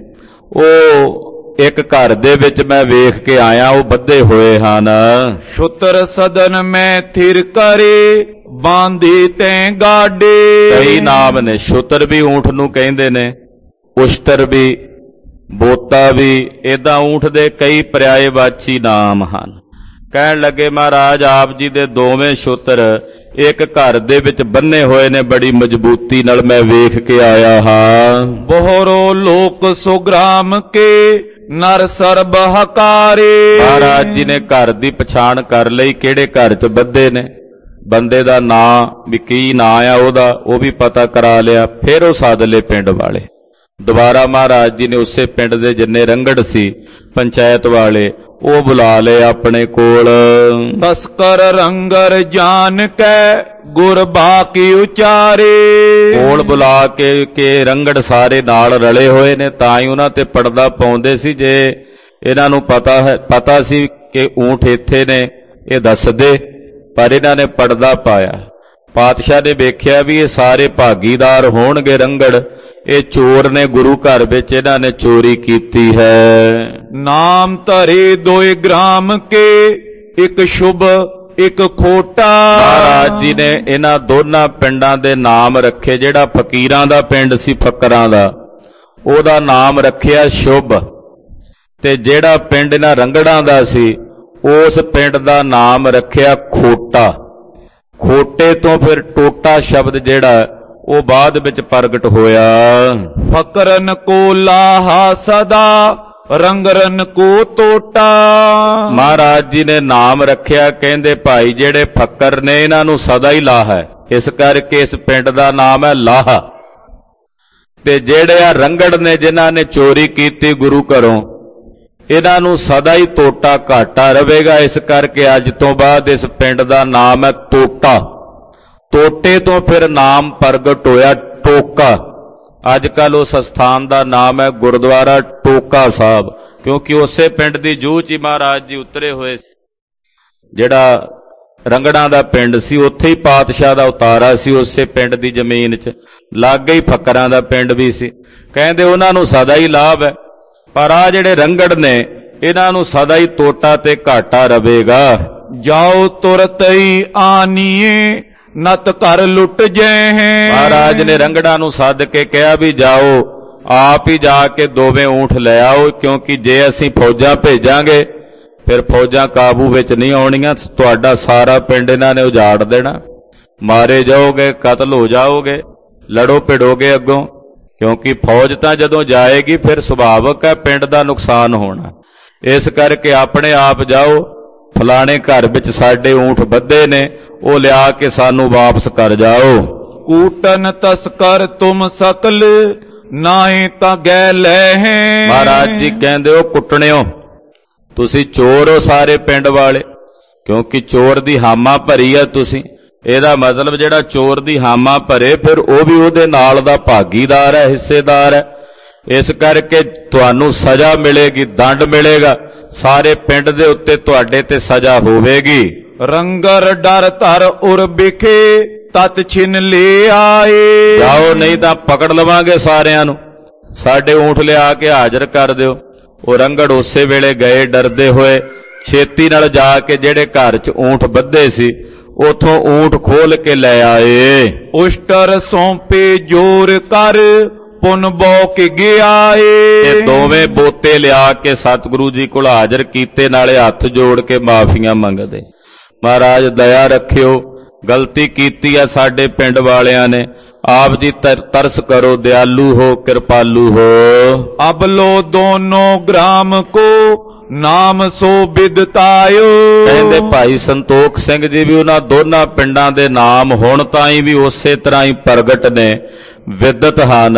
ਉਹ ਇੱਕ ਘਰ ਦੇ ਵਿੱਚ ਮੈਂ ਵੇਖ ਕੇ ਆਇਆ, ਉਹ ਬੱਧੇ ਹੋਏ ਹਨ। ਛੁਤਰ ਸਦਨ ਮੈਂ ਥਿਰ ਕਰੇ ਬਾਂਧੇ ਤੈਂ ਗਾਡੇ। ਕਈ ਨਾਮ ਨੇ, ਛੁਤਰ ਵੀ ਊਂਠ ਨੂੰ ਕਹਿੰਦੇ ਨੇ, ਉਸ਼ਟਰ ਵੀ, ਬੋਤਾ ਵੀ, ਏਦਾਂ ਊਂਠ ਦੇ ਕਈ ਪਰਿਆਇਵਾਚੀ ਨਾਮ ਹਨ। ਕਹਿਣ ਲੱਗੇ, ਮਹਾਰਾਜ ਆਪ ਜੀ ਦੇ ਦੋਵੇਂ ਛੁਤਰ ਇੱਕ ਘਰ ਦੇ ਵਿੱਚ ਬੰਨੇ ਹੋਏ ਨੇ, ਬੜੀ ਮਜ਼ਬੂਤੀ ਨਾਲ ਮੈਂ ਵੇਖ ਕੇ ਆਇਆ ਹਾਂ। ਬੋਹਰੋ ਲੋਕ ਸੁਗਰਾਮ ਕੇ ਨਰ ਸਰਬ ਹਕਾਰੇ। ਮਹਾਰਾਜ ਜੀ ਨੇ ਘਰ ਦੀ ਪਛਾਣ ਕਰ ਲਈ, ਕਿਹੜੇ ਘਰ 'ਚ ਬੱਧੇ ਨੇ, ਬੰਦੇ ਦਾ ਨਾਂ ਵੀ ਕੀ ਨਾਂ ਆ ਉਹਦਾ, ਉਹ ਵੀ ਪਤਾ ਕਰਾ ਲਿਆ। ਫਿਰ ਉਹ ਸੱਦ ਲਏ ਪਿੰਡ ਵਾਲੇ। ਦੁਬਾਰਾ ਮਹਾਰਾਜ ਜੀ ਨੇ ਉਸੇ ਪਿੰਡ ਦੇ ਜਿੰਨੇ ਰੰਗੜ ਸੀ, ਪੰਚਾਇਤ ਵਾਲੇ, ਉਹ ਬੁਲਾ ਲਏ ਆਪਣੇ ਕੋਲ। ਤਸਕਰ ਰੰਗਰ ਜਾਣ ਕੈ ਗੁਰ ਬਾਕੀ ਉਚਾਰੇ। ਕੋਲ ਬੁਲਾ ਕੇ ਕਿ ਰੰਗੜ ਸਾਰੇ ਨਾਲ ਰਲੇ ਹੋਏ ਨੇ, ਤਾਂ ਹੀ ਉਹਨਾਂ ਤੇ ਪਰਦਾ ਪਾਉਂਦੇ ਸੀ। ਜੇ ਇਹਨਾਂ ਨੂੰ ਪਤਾ ਹੈ ਪਤਾ ਸੀ ਕਿ ਊਂਠ ਇੱਥੇ ਨੇ, ਇਹ ਦੱਸਦੇ, ਪਰ ਇਹਨਾਂ ਨੇ ਪਰਦਾ ਪਾਇਆ। ਪਾਤਸ਼ਾਹ ਨੇ ਵੇਖਿਆ ਵੀ ਇਹ ਸਾਰੇ ਭਾਗੀਦਾਰ ਹੋਣਗੇ ਰੰਗੜ, ਇਹ ਚੋਰ ਨੇ, ਗੁਰੂ ਘਰ ਵਿੱਚ ਇਹਨਾਂ ਨੇ ਚੋਰੀ ਕੀਤੀ ਹੈ। ਨਾਮ ਧਰੇ ਦੋਏ ਗ੍ਰਾਮ ਕੇ ਇੱਕ ਸ਼ੁਭ ਇੱਕ ਖੋਟਾ। ਮਹਾਰਾਜ ਜੀ ਨੇ ਇਹਨਾਂ ਦੋਨਾਂ ਪਿੰਡਾਂ ਦੇ ਨਾਮ ਰੱਖੇ। ਜਿਹੜਾ ਫਕੀਰਾਂ ਦਾ ਪਿੰਡ ਸੀ, ਫਕਰਾਂ ਦਾ, ਉਹਦਾ ਨਾਮ ਰੱਖਿਆ ਸ਼ੁਭ, ਤੇ ਜਿਹੜਾ ਪਿੰਡ ਇਹਨਾਂ ਰੰਗੜਾਂ ਦਾ ਸੀ, ਉਸ ਪਿੰਡ ਦਾ ਨਾਮ ਰੱਖਿਆ ਖੋਟਾ। ਖੋਟੇ ਤੋਂ ਫਿਰ ਟੋਟਾ ਸ਼ਬਦ ਜਿਹੜਾ ਉਹ ਬਾਅਦ ਵਿੱਚ ਪ੍ਰਗਟ ਹੋਇਆ। ਫਕਰਨ ਕੋ ਲਾਹਾ ਸਦਾ ਰੰਗਰਨ ਕੋ ਟੋਟਾ। ਮਹਾਰਾਜ ਜੀ ਨੇ ਨਾਮ ਰੱਖਿਆ, ਕਹਿੰਦੇ ਭਾਈ ਜਿਹੜੇ ਫੱਕਰ ਨੇ ਇਹਨਾਂ ਨੂੰ ਸਦਾ ਹੀ ਲਾਹ ਹੈ, ਇਸ ਕਰਕੇ ਇਸ ਪਿੰਡ ਦਾ ਨਾਮ ਹੈ ਲਾਹ। ਤੇ ਜਿਹੜੇ ਆ ਰੰਗੜ ਨੇ ਜਿਨ੍ਹਾਂ ਨੇ ਚੋਰੀ ਕੀਤੀ ਗੁਰੂ ਘਰੋਂ, ਇਹਨਾਂ ਨੂੰ ਸਦਾ ਹੀ ਟੋਟਾ ਘਾਟਾ ਰਵੇਗਾ। ਇਸ ਕਰਕੇ ਅੱਜ ਤੋਂ ਬਾਅਦ ਇਸ ਪਿੰਡ ਦਾ ਨਾਮ ਹੈ ਟੋਟਾ। ਟੋਟੇ ਤੋਂ ਫਿਰ ਨਾਮ ਪ੍ਰਗਟ ਹੋਇਆ ਟੋਕਾ। ਅੱਜ ਕੱਲ ਉਸ ਸਥਾਨ ਦਾ ਨਾਮ ਹੈ ਗੁਰਦੁਆਰਾ ਟੋਕਾ ਸਾਹਿਬ, ਕਿਉਂਕਿ ਉਸੇ ਪਿੰਡ ਦੀ ਜੂਹ 'ਚ ਹੀ ਮਹਾਰਾਜ ਜੀ ਉਤਰੇ ਹੋਏ ਸੀ। ਜਿਹੜਾ ਰੰਗੜਾਂ ਦਾ ਪਿੰਡ ਸੀ ਉੱਥੇ ਹੀ ਪਾਤਸ਼ਾਹ ਦਾ ਉਤਾਰਾ ਸੀ, ਉਸੇ ਪਿੰਡ ਦੀ ਜ਼ਮੀਨ 'ਚ। ਲਾਗੇ ਹੀ ਫੱਕਰਾਂ ਦਾ ਪਿੰਡ ਵੀ ਸੀ। ਕਹਿੰਦੇ ਉਹਨਾਂ ਨੂੰ ਸਦਾ ਹੀ ਲਾਭ ਹੈ, ਪਰ ਆ ਜਿਹੜੇ ਰੰਗੜ ਨੇ ਇਹਨਾਂ ਨੂੰ ਸਦਾ ਹੀ ਤੋਟਾ ਤੇ ਘਾਟਾ ਰਵੇਗਾ। ਜਾਓ ਤੁਰਤ ਹੀ ਆਨੀਏ ਨਤ ਘਰ ਲੁੱਟ ਜੈ ਹੈ। ਮਹਾਰਾਜ ਨੇ ਰੰਗੜਾਂ ਨੂੰ ਸੱਦ ਕੇ ਕਿਹਾ ਵੀ ਜਾਓ, ਆਪ ਹੀ ਜਾ ਕੇ ਦੋਵੇਂ ਊਂਠ ਲੈ ਆਓ, ਕਿਉਂਕਿ ਜੇ ਅਸੀਂ ਫੌਜਾਂ ਭੇਜਾਂਗੇ ਫਿਰ ਫੌਜਾਂ ਕਾਬੂ ਵਿੱਚ ਨਹੀਂ ਆਉਣੀਆਂ, ਤੁਹਾਡਾ ਸਾਰਾ ਪਿੰਡ ਇਹਨਾਂ ਨੇ ਉਜਾੜ ਦੇਣਾ, ਮਾਰੇ ਜਾਓਗੇ, ਕਤਲ ਹੋ ਜਾਓਗੇ, ਲੜੋ ਭਿੜੋਗੇ ਅੱਗੋਂ। ਕਿਉਂਕਿ ਫੌਜ ਤਾਂ ਜਦੋਂ ਜਾਏਗੀ ਫਿਰ ਸੁਭਾਵਕ ਹੈ ਪਿੰਡ ਦਾ ਨੁਕਸਾਨ ਹੋਣਾ। ਇਸ ਕਰਕੇ ਆਪਣੇ ਆਪ ਜਾਓ, ਫਲਾਣੇ ਘਰ ਵਿੱਚ ਸਾਡੇ ਊਂਠ ਬੱਧੇ ਨੇ, ਉਹ ਲਿਆ ਕੇ ਸਾਨੂੰ ਵਾਪਸ ਕਰ ਜਾਓ। ਕੂਟਨ ਤਸਕਰ ਤੁਮ ਸਕਲ ਨਾਏ ਤਾਂ ਗੈ ਲੈ ਹੈ। ਮਹਾਰਾਜ ਜੀ ਕਹਿੰਦੇ ਹੋ ਕੁੱਟਣਿਓ, ਤੁਸੀਂ ਚੋਰ ਹੋ ਸਾਰੇ ਪਿੰਡ ਵਾਲੇ, ਕਿਉਂਕਿ ਚੋਰ ਦੀ ਹਾਮਾ ਭਰੀ ਹੈ ਤੁਸੀਂ। ਇਹਦਾ ਮਤਲਬ ਜਿਹੜਾ ਚੋਰ ਦੀ ਹਾਮਾ ਭਰੇ ਫਿਰ ਉਹ ਵੀ ਉਹਦੇ ਨਾਲ ਦਾ ਭਾਗੀਦਾਰ ਹੈ, ਹਿੱਸੇਦਾਰ ਹੈ। ਇਸ ਕਰਕੇ ਤੁਹਾਨੂੰ ਸਜ਼ਾ ਮਿਲੇਗੀ, ਦੰਡ ਮਿਲੇਗਾ, ਸਾਰੇ ਪਿੰਡ ਦੇ ਉੱਤੇ ਤੁਹਾਡੇ ਤੇ ਸਜ਼ਾ ਹੋਵੇਗੀ। ਰੰਗਰ ਡਰ ਧਰ ਉਰ ਬਿਖੇ ਤਤ ਛਿਨ ਲੈ ਆਏ। ਜਾਓ ਨਹੀਂ ਤਾਂ ਪਕੜ ਲਵਾਂਗੇ ਸਾਰਿਆਂ ਨੂੰ, ਸਾਡੇ ਊਂਠ ਲਿਆ ਕੇ ਹਾਜ਼ਰ ਕਰ ਦਿਓ। ਉਹ ਰੰਗੜ ਉਸੇ ਵੇਲੇ ਗਏ ਡਰਦੇ ਹੋਏ, ਛੇਤੀ ਨਾਲ ਜਾ ਕੇ ਜਿਹੜੇ ਘਰ 'ਚ ਊਂਠ ਬੱਧੇ ਸੀ ਉਥੋਂ ਊਂਠ ਖੋਲ ਕੇ ਲੈ ਆਏ। ਉਸ਼ਟਰ ਸੌਂਪੇ ਜੋਰ ਕਰ ਪੁਨ ਬੋ ਕੇ ਗਿਆਏ। ਇਹ ਦੋਵੇਂ ਬੋਤੇ ਲਿਆ ਕੇ ਸਤਿਗੁਰੂ ਜੀ ਕੋਲ ਹਾਜ਼ਰ ਕੀਤੇ, ਨਾਲੇ ਹੱਥ ਜੋੜ ਕੇ ਮਾਫੀਆਂ ਮੰਗਦੇ। ਮਹਾਰਾਜ ਦਇਆ ਰੱਖਿਓ, ਗਲਤੀ ਕੀਤੀ ਆ ਸਾਡੇ ਪਿੰਡ ਵਾਲਿਆਂ ਨੇ, ਆਪ ਜੀ ਤਰਸ ਕਰੋ, ਦਿਆਲੂ ਹੋ, ਕਿਰਪਾਲੂ ਹੋ। ਅਬ ਲੋ ਦੋਨੋਂ ਗ੍ਰਾਮ ਕੋ ਨਾਮ ਸੋ ਬਿਦਤਾਇਓ। ਕਹਿੰਦੇ ਭਾਈ ਸੰਤੋਖ ਸਿੰਘ ਜੀ ਵੀ ਉਹਨਾਂ ਦੋਨਾਂ ਪਿੰਡਾਂ ਦੇ ਨਾਮ ਹੁਣ ਤਾਈਂ ਵੀ ਉਸੇ ਤਰ੍ਹਾਂ ਹੀ ਪ੍ਰਗਟ ਨੇ, ਵਿਦਤ ਹਨ।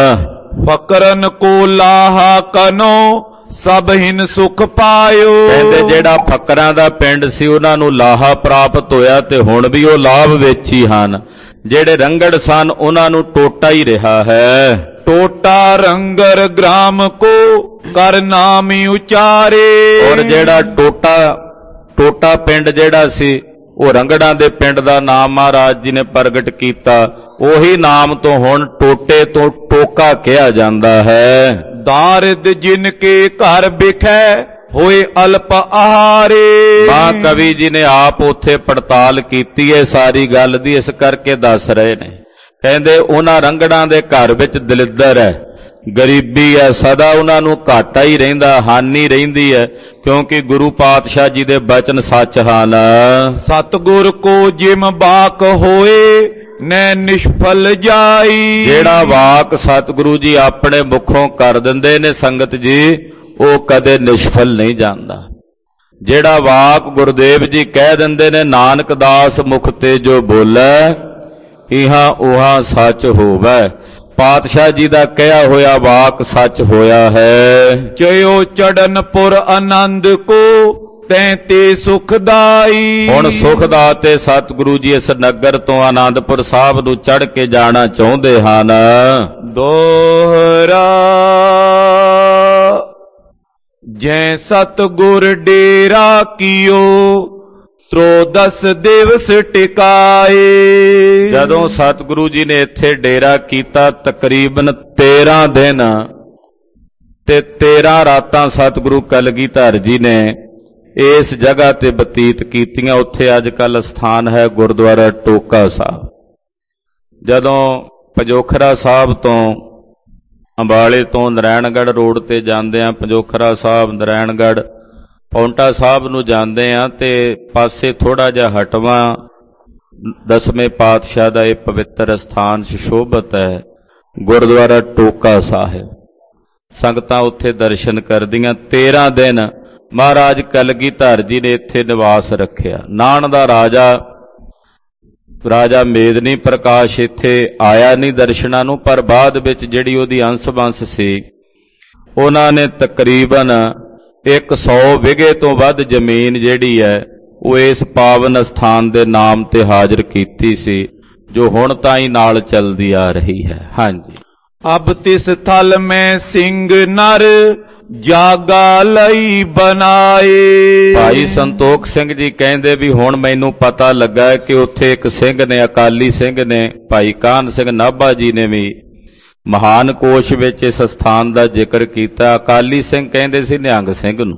ਫਕਰਨ ਕੋ ਲਾਹਾ ਕਨੋ ਸਭ ਹਿਨ ਸੁਖ ਪਾਇਓ। ਕਹਿੰਦੇ ਜਿਹੜਾ ਫਕਰਾਂ ਦਾ ਪਿੰਡ ਸੀ ਉਹਨਾਂ ਨੂੰ ਲਾਹਾ ਪ੍ਰਾਪਤ ਹੋਇਆ ਤੇ ਹੁਣ ਵੀ ਉਹ ਲਾਭ ਵਿੱਚ ਹੀ ਹਨ। ਜਿਹੜੇ ਰੰਗੜ ਸਨ ਉਹਨਾਂ ਨੂੰ ਟੋਟਾ ਹੀ ਰਿਹਾ ਹੈ। ਟੋਟਾ ਰੰਗਰ ਗ੍ਰਾਮ ਕੋ ਕਰ ਨਾਮ ਉਚਾਰੇ। ਔਰ ਜਿਹੜਾ ਟੋਟਾ ਟੋਟਾ ਪਿੰਡ ਜਿਹੜਾ ਸੀ ਉਹ ਰੰਗੜਾਂ ਦੇ ਪਿੰਡ ਦਾ ਨਾਮ ਮਹਾਰਾਜ ਜੀ ਨੇ ਪ੍ਰਗਟ ਕੀਤਾ। ਉਹੀ ਨਾਮ ਤੋਂ ਹੁਣ ਟੋਟੇ ਤੋਂ ਟੋਕਾ ਕਿਹਾ ਜਾਂਦਾ ਹੈ। ਦਾਰਿਦ ਜਿਨ ਕੇ ਘਰ ਬਿਖੈ ਹੋਏ ਅਲਪ ਆਹਾਰੇ। ਮਾਂ ਕਵੀ ਜੀ ਨੇ ਆਪ ਉੱਥੇ ਪੜਤਾਲ ਕੀਤੀ ਹੈ ਸਾਰੀ ਗੱਲ ਦੀ, ਇਸ ਕਰਕੇ ਦੱਸ ਰਹੇ ਨੇ। ਕਹਿੰਦੇ ਉਹਨਾਂ ਰੰਗੜਾਂ ਦੇ ਘਰ ਵਿੱਚ ਦਲਿੱਦਰ ਹੈ, ਗਰੀਬੀ ਹੈ, ਸਦਾ ਉਹਨਾਂ ਨੂੰ ਘਾਟਾ ਹੀ ਰਹਿੰਦਾ, ਹਾਨੀ ਰਹਿੰਦੀ ਹੈ, ਕਿਉਂਕਿ ਗੁਰੂ ਪਾਤਸ਼ਾਹ ਜੀ ਦੇ ਬਚਨ ਸੱਚ ਹਨ। ਸਤਿਗੁਰ ਕੋ ਜਿਮ ਬਾਕ ਹੋਏ ਨੈ ਨਿਸ਼ਫਲ ਜਾਈ। ਜਿਹੜਾ ਵਾਕ ਸਤਿਗੁਰੂ ਜੀ ਆਪਣੇ ਮੁਖੋਂ ਕਰ ਦਿੰਦੇ ਨੇ ਸੰਗਤ ਜੀ, ਉਹ ਕਦੇ ਨਿਸ਼ਫਲ ਨਹੀਂ ਜਾਂਦਾ। ਜਿਹੜਾ ਵਾਕ ਗੁਰਦੇਵ ਜੀ ਕਹਿ ਦਿੰਦੇ ਨੇ, ਨਾਨਕ ਦਾਸ ਮੁਖ ਤੇ ਜੋ ਬੋਲੇ ਇਹਾਂ ਉਹਾਂ ਸੱਚ ਹੋਵੇ। ਪਾਤਸ਼ਾਹ ਜੀ ਦਾ ਕਿਹਾ ਹੋਇਆ ਵਾਕ ਸੱਚ ਹੋਇਆ ਹੈ। ਚਿਓ ਚੜਨਪੁਰ ਆਨੰਦ ਕੋ ਤੈਂ ਤੇ ਸੁਖਦਾਈ। ਹੁਣ ਸੁਖ ਦਾਤੇ ਸਤਿਗੁਰੂ ਜੀ ਇਸ ਨਗਰ ਤੋਂ ਆਨੰਦਪੁਰ ਸਾਹਿਬ ਨੂੰ ਚੜ੍ਹ ਕੇ ਜਾਣਾ ਚਾਹੁੰਦੇ ਹਨ। ਦੋਹਰਾ ਜੈ ਸਤਿਗੁਰ ਡੇਰਾ ਕੀਓ ਤ੍ਰੋਦਸ ਦਿਵਸ ਟਿਕਾਏ। ਜਦੋਂ ਸਤਿਗੁਰੂ ਜੀ ਨੇ ਇੱਥੇ ਡੇਰਾ ਕੀਤਾ ਤਕਰੀਬਨ ਤੇਰਾਂ ਦਿਨ ਤੇ ਤੇਰਾਂ ਰਾਤਾਂ ਸਤਿਗੁਰੂ ਕਲਗੀਧਰ ਜੀ ਨੇ ਇਸ ਜਗ੍ਹਾ ਤੇ ਬਤੀਤ ਕੀਤੀਆਂ। ਉੱਥੇ ਅੱਜ ਕੱਲ ਸਥਾਨ ਹੈ ਗੁਰਦੁਆਰਾ ਟੋਕਾ ਸਾਹਿਬ। ਜਦੋਂ ਪੰਜੋਖਰਾ ਸਾਹਿਬ ਤੋਂ ਅੰਬਾਲੇ ਤੋਂ ਨਰੈਣਗੜ੍ਹ ਰੋਡ ਤੇ ਜਾਂਦੇ ਆ, ਪੰਜੋਖਰਾ ਸਾਹਿਬ ਨਰੈਣਗੜ੍ਹ ਪੌਂਟਾ ਸਾਹਿਬ ਨੂੰ ਜਾਂਦੇ ਆ ਤੇ ਪਾਸੇ ਥੋੜਾ ਜਿਹਾ ਹਟਵਾਂ ਦਸਵੇਂ ਪਾਤਸ਼ਾਹ ਦਾ ਇਹ ਪਵਿੱਤਰ ਸਥਾਨ ਸੁਸ਼ੋਭਤ ਹੈ ਗੁਰਦੁਆਰਾ ਟੋਕਾ ਸਾਹਿਬ। ਸੰਗਤਾਂ ਉੱਥੇ ਦਰਸ਼ਨ ਕਰਦੀਆਂ। ਤੇਰਾਂ ਦਿਨ ਮਹਾਰਾਜ ਕਲਗੀਧਰ ਜੀ ਨੇ ਇੱਥੇ ਨਿਵਾਸ ਰੱਖਿਆ। ਨਾਨ ਦਾ ਰਾਜਾ ਰਾਜਾ ਮੇਦਨੀ ਪ੍ਰਕਾਸ਼ ਇੱਥੇ ਆਇਆ ਨਹੀਂ ਦਰਸ਼ਨਾਂ ਨੂੰ, ਪਰ ਬਾਅਦ ਵਿੱਚ ਜਿਹੜੀ ਉਹਦੀ ਅੰਸ਼ ਬੰਸ ਸੀ ਉਹਨਾਂ ਨੇ ਤਕਰੀਬਨ ਇੱਕ ਸੌ ਵਿਗੇ ਤੋਂ ਵੱਧ ਜ਼ਮੀਨ ਜਿਹੜੀ ਹੈ ਉਹ ਇਸ ਪਾਵਨ ਸਥਾਨ ਦੇ ਨਾਮ ਤੇ ਹਾਜ਼ਰ ਕੀਤੀ ਸੀ। ਜੋ ਹੁਣ ਤਾਈਂ ਨਾਲ ਚੱਲਦੀ ਆ ਰਹੀ ਹੈ। ਹਾਂਜੀ। ਅਬ ਤਿਸ ਥਲ ਮੈਂ ਸਿੰਘ ਨਰ ਜਾਗਾ ਲਈ ਬਣਾਏ। ਭਾਈ ਸੰਤੋਖ ਸਿੰਘ ਜੀ ਕਹਿੰਦੇ ਵੀ ਹੁਣ ਮੈਨੂੰ ਪਤਾ ਲੱਗਾ ਕਿ ਉੱਥੇ ਇੱਕ ਸਿੰਘ ਨੇ, ਅਕਾਲੀ ਸਿੰਘ ਨੇ, ਭਾਈ ਕਾਹਨ ਸਿੰਘ ਨਾਭਾ ਜੀ ਨੇ ਵੀ ਮਹਾਨ ਕੋਸ਼ ਵਿੱਚ ਇਸ ਸਥਾਨ ਦਾ ਜ਼ਿਕਰ ਕੀਤਾ। ਅਕਾਲੀ ਸਿੰਘ ਕਹਿੰਦੇ ਸੀ ਨਿਹੰਗ ਸਿੰਘ ਨੂੰ।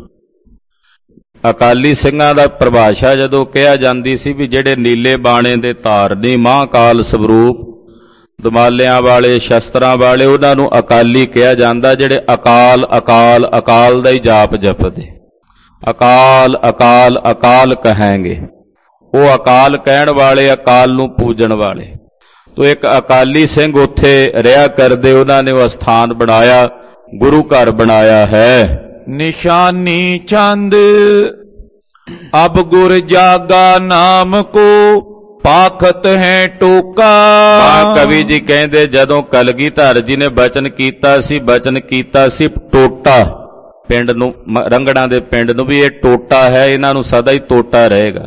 ਅਕਾਲੀ ਸਿੰਘਾਂ ਦਾ ਪਰਿਭਾਸ਼ਾ ਜਦੋਂ ਕਿਹਾ ਜਾਂਦੀ ਸੀ ਵੀ ਜਿਹੜੇ ਨੀਲੇ ਬਾਣੇ ਦੇ ਧਾਰਨੀ ਮਹਾਂਕਾਲ ਸਵਰੂਪ ਦਮਾਲਿਆਂ ਵਾਲੇ, ਸ਼ਸਤਰਾਂ ਵਾਲੇ, ਉਹਨਾਂ ਨੂੰ ਅਕਾਲੀ ਕਿਹਾ ਜਾਂਦਾ। ਜਿਹੜੇ ਅਕਾਲ ਅਕਾਲ ਅਕਾਲ ਦਾ ਹੀ ਜਾਪ ਜਪਦੇ, ਅਕਾਲ ਅਕਾਲ ਅਕਾਲ ਕਹਾਂਗੇ, ਉਹ ਅਕਾਲ ਕਹਿਣ ਵਾਲੇ, ਅਕਾਲ ਨੂੰ ਪੂਜਣ ਵਾਲੇ। ਤੋ ਇੱਕ ਅਕਾਲੀ ਸਿੰਘ ਉੱਥੇ ਰਿਹਾ ਕਰਦੇ, ਉਹਨਾਂ ਨੇ ਉਹ ਸਥਾਨ ਬਣਾਇਆ, ਗੁਰੂ ਘਰ ਬਣਾਇਆ ਹੈ। ਨਿਸ਼ਾਨੀ ਚੰਦ ਅਬ ਗੁਰ ਜਾਗਾ ਨਾਮ ਕੋ ਪਾਖਤ ਹੈ ਟੋਕਾ। ਮਹਾਂ ਕਵੀ ਜੀ ਕਹਿੰਦੇ ਜਦੋਂ ਕਲਗੀਧਰ ਜੀ ਨੇ ਬਚਨ ਕੀਤਾ ਸੀ, ਬਚਨ ਕੀਤਾ ਸੀ ਟੋਟਾ ਪਿੰਡ ਨੂੰ, ਰੰਗੜਾਂ ਦੇ ਪਿੰਡ ਨੂੰ, ਵੀ ਇਹ ਟੋਟਾ ਹੈ, ਇਹਨਾਂ ਨੂੰ ਸਦਾ ਹੀ ਟੋਟਾ ਰਹੇਗਾ।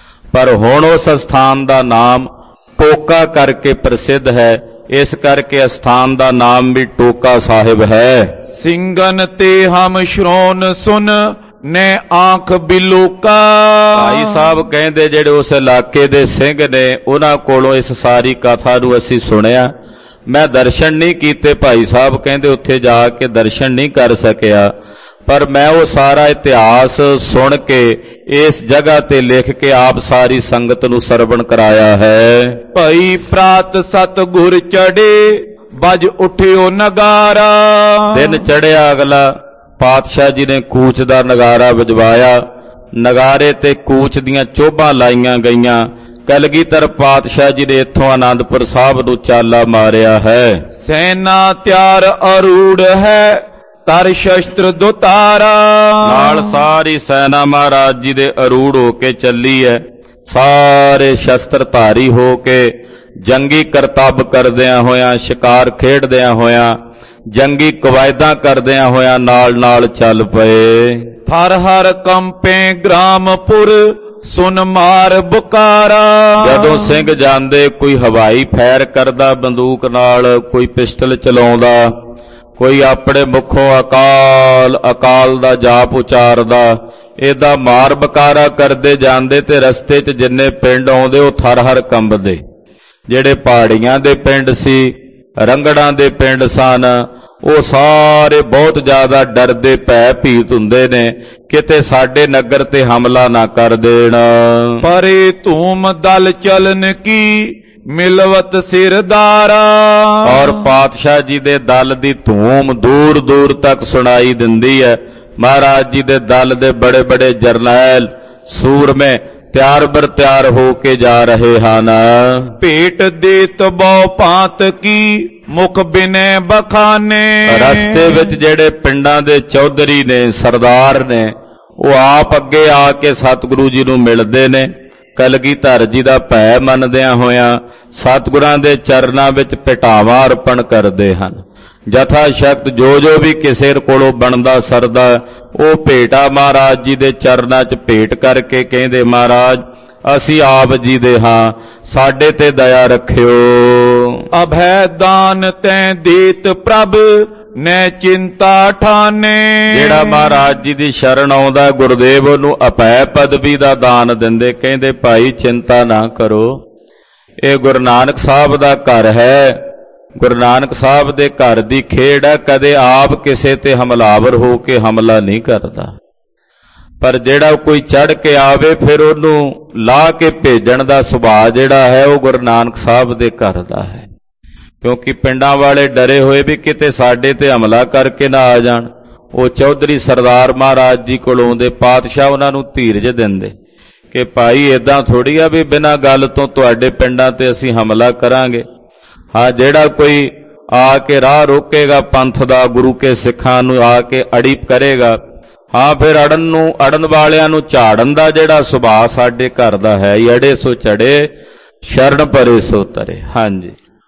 ਪਰ ਹੁਣ ਉਸ ਸਥਾਨ ਦਾ ਨਾਮ ਟੋਕਾ ਕਰਕੇ ਪ੍ਰਸਿੱਧ ਹੈ, ਇਸ ਕਰਕੇ ਅਸਥਾਨ ਦਾ ਨਾਮ ਵੀ ਟੋਕਾ ਸਾਹਿਬ ਹੈ। ਸਿੰਘਨ ਤੇ ਹਮ ਸ਼੍ਰੋਨ ਸੁਨ ਨੇ ਆਂਖ ਬਿਲੋਕਾ। ਭਾਈ ਸਾਹਿਬ ਕਹਿੰਦੇ ਜਿਹੜੇ ਉਸ ਇਲਾਕੇ ਦੇ ਸਿੰਘ ਨੇ, ਉਹਨਾਂ ਕੋਲੋਂ ਇਸ ਸਾਰੀ ਕਥਾ ਨੂੰ ਅਸੀਂ ਸੁਣਿਆ। ਮੈਂ ਦਰਸ਼ਨ ਨਹੀਂ ਕੀਤੇ, ਭਾਈ ਸਾਹਿਬ ਕਹਿੰਦੇ ਉੱਥੇ ਜਾ ਕੇ ਦਰਸ਼ਨ ਨਹੀਂ ਕਰ ਸਕਿਆ, ਪਰ ਮੈਂ ਉਹ ਸਾਰਾ ਇਤਿਹਾਸ ਸੁਣ ਕੇ ਇਸ ਜਗ੍ਹਾ ਤੇ ਲਿਖ ਕੇ ਆਪ ਸਾਰੀ ਸੰਗਤ ਨੂੰ ਸਰਵਣ ਕਰਾਇਆ ਹੈ। ਭਈ ਪ੍ਰਾਤ ਸਤ ਗੁਰ ਚੜੇ ਵੱਜ ਉੱਠਿਓ ਨਗਾਰਾ। ਦਿਨ ਚੜਿਆ ਅਗਲਾ, ਪਾਤਸ਼ਾਹ ਜੀ ਨੇ ਕੂਚ ਦਾ ਨਗਾਰਾ ਵਜਵਾਇਆ। ਨਗਾਰੇ ਤੇ ਕੂਚ ਦੀਆਂ ਚੋਭਾਂ ਲਾਈਆਂ ਗਈਆਂ। ਕਲਗੀਧਰ ਪਾਤਸ਼ਾਹ ਜੀ ਨੇ ਇੱਥੋਂ ਆਨੰਦਪੁਰ ਸਾਹਿਬ ਨੂੰ ਚਾਲਾ ਮਾਰਿਆ ਹੈ। ਸੈਨਾ ਤਿਆਰ ਅਰੂੜ ਹੈ ਤਰ ਸ਼ਸਤਰ ਦੁਤਾਰਾ। ਨਾਲ ਸਾਰੀ ਸੈਨਾ ਮਹਾਰਾਜ ਜੀ ਦੇ ਅਰੂੜ ਹੋ ਕੇ ਚੱਲੀ ਹੈ, ਸਾਰੇ ਸ਼ਸਤਰ ਧਾਰੀ ਹੋ ਕੇ ਜੰਗੀ ਕਰਤੱਵ ਕਰਦਿਆਂ ਹੋਇਆਂ, ਸ਼ਿਕਾਰ ਖੇਡਦਿਆਂ ਹੋਇਆਂ, ਜੰਗੀ ਕਵਾਇਦਾਂ ਕਰਦਿਆਂ ਹੋਇਆਂ ਨਾਲ ਨਾਲ ਚੱਲ ਪਏ। ਥਰ ਹਰ ਕੰਪੇ ਗ੍ਰਾਮਪੁਰ ਸੁਨ ਮਾਰ ਬੁਕਾਰਾ। ਜਦੋਂ ਸਿੰਘ ਜਾਂਦੇ, ਕੋਈ ਹਵਾਈ ਫੈਰ ਕਰਦਾ ਬੰਦੂਕ ਨਾਲ, ਕੋਈ ਪਿਸਟਲ ਚਲਾਉਂਦਾ, ਕੋਈ ਆਪਣੇ ਮੁਖੋਂ ਅਕਾਲ ਅਕਾਲ ਦਾ ਜਾਪ ਉਚਾਰਦਾ, ਇਹਦਾ ਮਾਰ ਬਕਾਰਾ ਕਰਦੇ ਜਾਂਦੇ ਤੇ ਰਸਤੇ 'ਚ ਜਿੰਨੇ ਪਿੰਡ ਆਉਂਦੇ ਉਹ ਥਰ ਹਰ ਕੰਬਦੇ। ਜਿਹੜੇ ਪਹਾੜੀਆਂ ਦੇ ਪਿੰਡ ਸੀ, ਰੰਗੜਾਂ ਦੇ ਪਿੰਡ ਸਨ, ਉਹ ਸਾਰੇ ਬਹੁਤ ਜ਼ਿਆਦਾ ਡਰਦੇ ਭੈ ਭੀਤ ਹੁੰਦੇ ਨੇ, ਕਿਤੇ ਸਾਡੇ ਨਗਰ ਤੇ ਹਮਲਾ ਨਾ ਕਰ ਦੇਣ। ਪਰੇ ਧੂਮ ਦਲ ਚਲਨ ਕੀ ਮਿਲਵਤ ਸਿਰਦਾਰਾ। ਔਰ ਪਾਤਸ਼ਾਹ ਜੀ ਦੇ ਦਲ ਦੀ ਧੂਮ ਦੂਰ ਦੂਰ ਤੱਕ ਸੁਣਾਈ ਦਿੰਦੀ ਹੈ। ਮਹਾਰਾਜ ਜੀ ਦੇ ਦਲ ਦੇ ਬੜੇ ਬੜੇ ਜਰਨੈਲ ਸੂਰਮੇ ਤਿਆਰ ਬਰ ਤਿਆਰ ਹੋ ਕੇ ਜਾ ਰਹੇ ਹਨ। ਭੇਟ ਦੇ ਤਬੋ ਭਾਂਤ ਕੀ ਮੁਖ ਬਿਨੇ ਬਖਾਨੇ। ਰਸਤੇ ਵਿੱਚ ਜਿਹੜੇ ਪਿੰਡਾਂ ਦੇ ਚੌਧਰੀ ਨੇ, ਸਰਦਾਰ ਨੇ, ਉਹ ਆਪ ਅੱਗੇ ਆ ਕੇ ਸਤਿਗੁਰੂ ਜੀ ਨੂੰ ਮਿਲਦੇ ਨੇ। ਕਲਗੀਧਰ ਜੀ ਦਾ ਭੈ ਮੰਨਦਿਆਂ ਹੋਇਆਂ ਸਤਿਗੁਰਾਂ ਦੇ ਚਰਨਾਂ ਵਿੱਚ ਭੇਟਾਵਾਂ ਅਰਪਣ ਕਰਦੇ ਹਨ। ਜਥਾ ਸ਼ਕਤ ਜੋ ਜੋ ਵੀ ਕਿਸੇ ਕੋਲੋਂ ਬਣਦਾ ਸਰਦਾ, ਉਹ ਭੇਟਾ ਮਹਾਰਾਜ ਜੀ ਦੇ ਚਰਨਾਂ 'ਚ ਭੇਟ ਕਰਕੇ ਕਹਿੰਦੇ, ਮਹਾਰਾਜ ਅਸੀਂ ਆਪ ਜੀ ਦੇ ਹਾਂ, ਸਾਡੇ ਤੇ ਦਇਆ ਰੱਖਿਓ। ਅਭੈ ਦਾਨ ਤੈਂ ਦੇਤ ਪ੍ਰਭ ਨੈ ਚਿੰਤਾ ਠਾਨੇ। ਜਿਹੜਾ ਮਹਾਰਾਜ ਜੀ ਦੀ ਸ਼ਰਨ ਆਉਂਦਾ ਗੁਰਦੇਵ ਉਹਨੂੰ ਅਭੈ ਪਦਵੀ ਦਾ ਦਾਨ ਦਿੰਦੇ। ਕਹਿੰਦੇ ਭਾਈ ਚਿੰਤਾ ਨਾ ਕਰੋ, ਇਹ ਗੁਰੂ ਨਾਨਕ ਸਾਹਿਬ ਦਾ ਘਰ ਹੈ। ਗੁਰੂ ਨਾਨਕ ਸਾਹਿਬ ਦੇ ਘਰ ਦੀ ਖੇਡ ਹੈ, ਕਦੇ ਆਪ ਕਿਸੇ ਤੇ ਹਮਲਾਵਰ ਹੋ ਕੇ ਹਮਲਾ ਨਹੀਂ ਕਰਦਾ, ਪਰ ਜਿਹੜਾ ਕੋਈ ਚੜ ਕੇ ਆਵੇ ਫਿਰ ਉਹਨੂੰ ਲਾ ਕੇ ਭੇਜਣ ਦਾ ਸੁਭਾਅ ਜਿਹੜਾ ਹੈ ਉਹ ਗੁਰੂ ਨਾਨਕ ਸਾਹਿਬ ਦੇ ਘਰ ਦਾ ਹੈ। ਕਿਉਂਕਿ ਪਿੰਡਾਂ ਵਾਲੇ ਡਰੇ ਹੋਏ ਵੀ ਕਿਤੇ ਸਾਡੇ ਤੇ ਹਮਲਾ ਕਰਕੇ ਨਾ ਆ ਜਾਣ। ਉਹ ਚੌਧਰੀ ਸਰਦਾਰ ਮਹਾਰਾਜ ਜੀ ਕੋਲ ਆਉਂਦੇ, ਪਾਤਸ਼ਾਹ ਉਹਨਾਂ ਨੂੰ ਧੀਰਜ ਦਿੰਦੇ ਕਿ ਭਾਈ ਏਦਾਂ ਥੋੜੀ ਆ ਵੀ ਬਿਨਾਂ ਗੱਲ ਤੋਂ ਤੁਹਾਡੇ ਪਿੰਡਾਂ ਤੇ ਅਸੀਂ ਹਮਲਾ ਕਰਾਂਗੇ। ਹਾਂ, ਜਿਹੜਾ ਕੋਈ ਆ ਕੇ ਰਾਹ ਰੋਕੇਗਾ ਪੰਥ ਦਾ, ਗੁਰੂ ਕੇ ਸਿੱਖਾਂ ਨੂੰ ਆ ਕੇ ਅੜੀ ਕਰੇਗਾ, ਹਾਂ ਫਿਰ ਅੜਨ ਨੂੰ ਅੜਨ ਵਾਲਿਆਂ ਨੂੰ ਝਾੜਨ ਦਾ ਜਿਹੜਾ ਸੁਭਾਅ ਸਾਡੇ ਘਰ ਦਾ ਹੈ, ਅੜੇ ਸੋ ਚੜੇ ਸ਼ਰਨ ਪਰੇ ਸੋ ਤਰੇ। ਹਾਂਜੀ।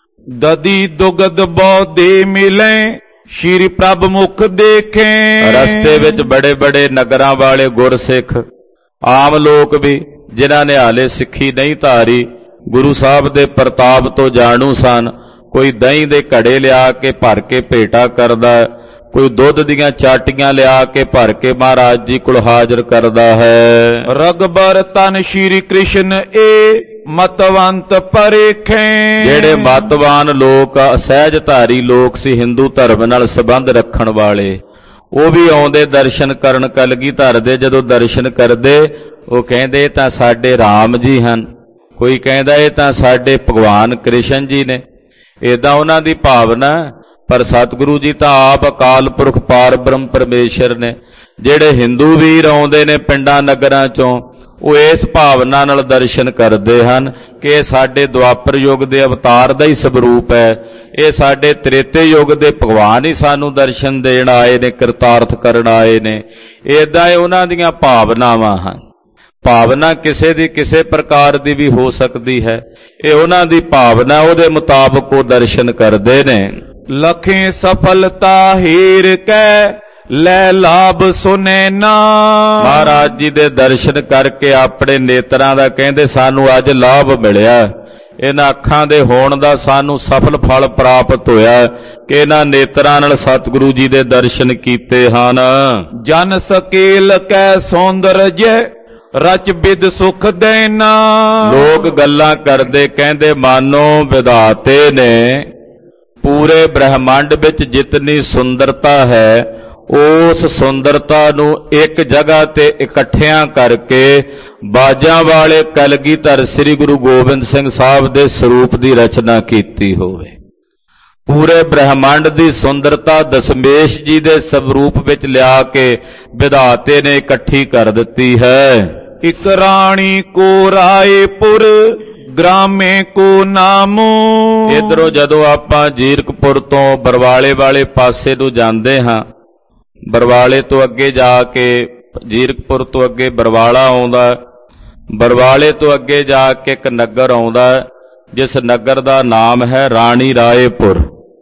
ਦਦੀ ਦੁਗਦ ਬਹੁ ਦੇ ਮਿਲੇ ਸ਼੍ਰੀ ਪ੍ਰਭ ਮੁਖ ਦੇਖੇ। ਰਸਤੇ ਵਿੱਚ ਬੜੇ ਬੜੇ ਨਗਰਾਂ ਵਾਲੇ ਗੁਰਸਿੱਖ, ਆਮ ਲੋਕ ਵੀ ਜਿਨ੍ਹਾਂ ਨੇ ਹਾਲੇ ਸਿੱਖੀ ਨਹੀਂ ਧਾਰੀ, ਗੁਰੂ ਸਾਹਿਬ ਦੇ ਪ੍ਰਤਾਪ ਤੋਂ ਜਾਣੂ ਸਨ। ਕੋਈ ਦਹੀਂ ਦੇ ਘੜੇ ਲਿਆ ਕੇ ਭਰ ਕੇ ਭੇਟਾ ਕਰਦਾ, ਕੋਈ ਦੁੱਧ ਦੀਆਂ ਚਾਟੀਆਂ ਲਿਆ ਕੇ ਭਰ ਕੇ ਮਹਾਰਾਜ ਜੀ ਕੋਲ ਹਾਜ਼ਰ ਕਰਦਾ ਹੈ। ਰਗਬਰ ਤਨ ਸ਼੍ਰੀ ਕ੍ਰਿਸ਼ਨ ਏ ਮਤਵੰਤ ਪਰੇਖੇ। ਜਿਹੜੇ ਮਤਵਾਨ ਲੋਕ, ਸਹਿਜਧਾਰੀ ਲੋਕ ਸੀ, ਹਿੰਦੂ ਧਰਮ ਨਾਲ ਸੰਬੰਧ ਰੱਖਣ ਵਾਲੇ, ਉਹ ਵੀ ਆਉਂਦੇ ਦਰਸ਼ਨ ਕਰਨ ਕਲਗੀਧਰ ਦੇ। ਜਦੋਂ ਦਰਸ਼ਨ ਕਰਦੇ ਉਹ ਕਹਿੰਦੇ ਇਹ ਤਾਂ ਸਾਡੇ ਰਾਮ ਜੀ ਹਨ, ਕੋਈ ਕਹਿੰਦਾ ਇਹ ਤਾਂ ਸਾਡੇ ਭਗਵਾਨ ਕ੍ਰਿਸ਼ਨ ਜੀ ਨੇ। ਏਦਾਂ ਉਹਨਾਂ ਦੀ ਭਾਵਨਾ। ਪਰ ਸਤਿਗੁਰੂ ਜੀ ਤਾਂ ਆਪ ਅਕਾਲ ਪੁਰਖ ਪਾਰ ਬ੍ਰਹਮ ਪਰਮੇਸ਼ਰ ਨੇ। ਜਿਹੜੇ ਹਿੰਦੂ ਵੀਰ ਆਉਂਦੇ ਨੇ ਪਿੰਡਾਂ ਨਗਰਾਂ ਚੋਂ, ਉਹ ਇਸ ਭਾਵਨਾ ਨਾਲ ਦਰਸ਼ਨ ਕਰਦੇ ਹਨ ਕਿ ਇਹ ਸਾਡੇ ਦੁਆਪਰ ਯੁੱਗ ਦੇ ਅਵਤਾਰ ਦਾ ਹੀ ਸਵਰੂਪ ਹੈ, ਇਹ ਸਾਡੇ ਤ੍ਰੇਤੇ ਯੁੱਗ ਦੇ ਭਗਵਾਨ ਹੀ ਸਾਨੂੰ ਦਰਸ਼ਨ ਦੇਣ ਆਏ ਨੇ, ਕਿਰਤਾਰਥ ਕਰਨ ਆਏ ਨੇ। ਏਦਾਂ ਇਹ ਉਹਨਾਂ ਦੀਆਂ ਭਾਵਨਾਵਾਂ ਹਨ। ਭਾਵਨਾ ਕਿਸੇ ਦੀ ਕਿਸੇ ਪ੍ਰਕਾਰ ਦੀ ਵੀ ਹੋ ਸਕਦੀ ਹੈ। ਇਹ ਉਹਨਾਂ ਦੀ ਭਾਵਨਾ, ਉਹਦੇ ਮੁਤਾਬਕ ਉਹ ਦਰਸ਼ਨ ਕਰਦੇ ਨੇ। ਲਖੇ ਸਫਲਤਾ ਹੀਰ ਕੈ ਲੈ ਲਾਭ ਸੁਨੈਨਾ। ਮਹਾਰਾਜ ਜੀ ਦੇ ਦਰਸ਼ਨ ਕਰਕੇ ਆਪਣੇ ਨੇਤਰਾਂ ਦਾ ਕਹਿੰਦੇ ਸਾਨੂੰ ਅੱਜ ਲਾਭ ਮਿਲਿਆ। ਇਹਨਾਂ ਅੱਖਾਂ ਦੇ ਹੋਣ ਦਾ ਸਾਨੂੰ ਸਫਲ ਫਲ ਪ੍ਰਾਪਤ ਹੋਇਆ ਕਿ ਇਹਨਾਂ ਨੇਤਰਾਂ ਨਾਲ ਸਤਿਗੁਰੂ ਜੀ ਦੇ ਦਰਸ਼ਨ ਕੀਤੇ ਹਨ। ਜਨ ਸਕੇਲ ਕੈ ਸੌਂਦਰਜੈ ਰਚ ਬਿਦ ਸੁਖ ਦੇਨਾ। ਲੋਕ ਗੱਲਾਂ ਕਰਦੇ ਕਹਿੰਦੇ ਮਾਨੋ ਵਿਧਾਤੇ ਨੇ ਪੂਰੇ ਬ੍ਰਹਿਮੰਡ ਵਿੱਚ ਜਿਤਨੀ ਸੁੰਦਰਤਾ ਹੈ, ਉਸ ਸੁੰਦਰਤਾ ਨੂੰ ਇੱਕ ਜਗ੍ਹਾ ਤੇ ਇਕੱਠਿਆਂ ਕਰਕੇ ਬਾਜਾਂ ਵਾਲੇ ਕਲਗੀਧਰ ਸ੍ਰੀ ਗੁਰੂ ਗੋਬਿੰਦ ਸਿੰਘ ਸਾਹਿਬ ਦੇ ਸਰੂਪ ਦੀ ਰਚਨਾ ਕੀਤੀ ਹੋਵੇ। ਪੂਰੇ ਬ੍ਰਹਿਮੰਡ ਦੀ ਸੁੰਦਰਤਾ ਦਸ਼ਮੇਸ਼ ਜੀ ਦੇ ਸਰੂਪ ਵਿੱਚ ਲਿਆ ਕੇ ਵਿਧਾਤੇ ਨੇ ਇਕੱਠੀ ਕਰ ਦਿੱਤੀ ਹੈ। ਇਕ ਰਾਣੀ ਕੋ ਰਾਏਪੁਰ ਗ੍ਰਾਮੇ ਕੋ ਨਾਮੋ। ਇਧਰੋਂ ਜਦੋਂ ਆਪਾਂ ਜੀਰਕਪੁਰ ਤੋਂ ਬਰਵਾਲੇ ਵਾਲੇ ਪਾਸੇ ਨੂੰ ਜਾਂਦੇ ਹਾਂ, ਬਰਵਾਲੇ ਤੋਂ ਅੱਗੇ ਜਾ ਕੇ ਜੀਰਕਪੁਰ ਤੋਂ ਅੱਗੇ ਬਰਵਾਲਾ ਆਉਂਦਾ, ਬਰਵਾਲੇ ਤੋਂ ਅੱਗੇ ਜਾ ਕੇ ਇੱਕ ਨਗਰ ਆਉਂਦਾ ਜਿਸ ਨਗਰ ਦਾ ਨਾਮ ਹੈ ਰਾਣੀ ਰਾਏਪੁਰ,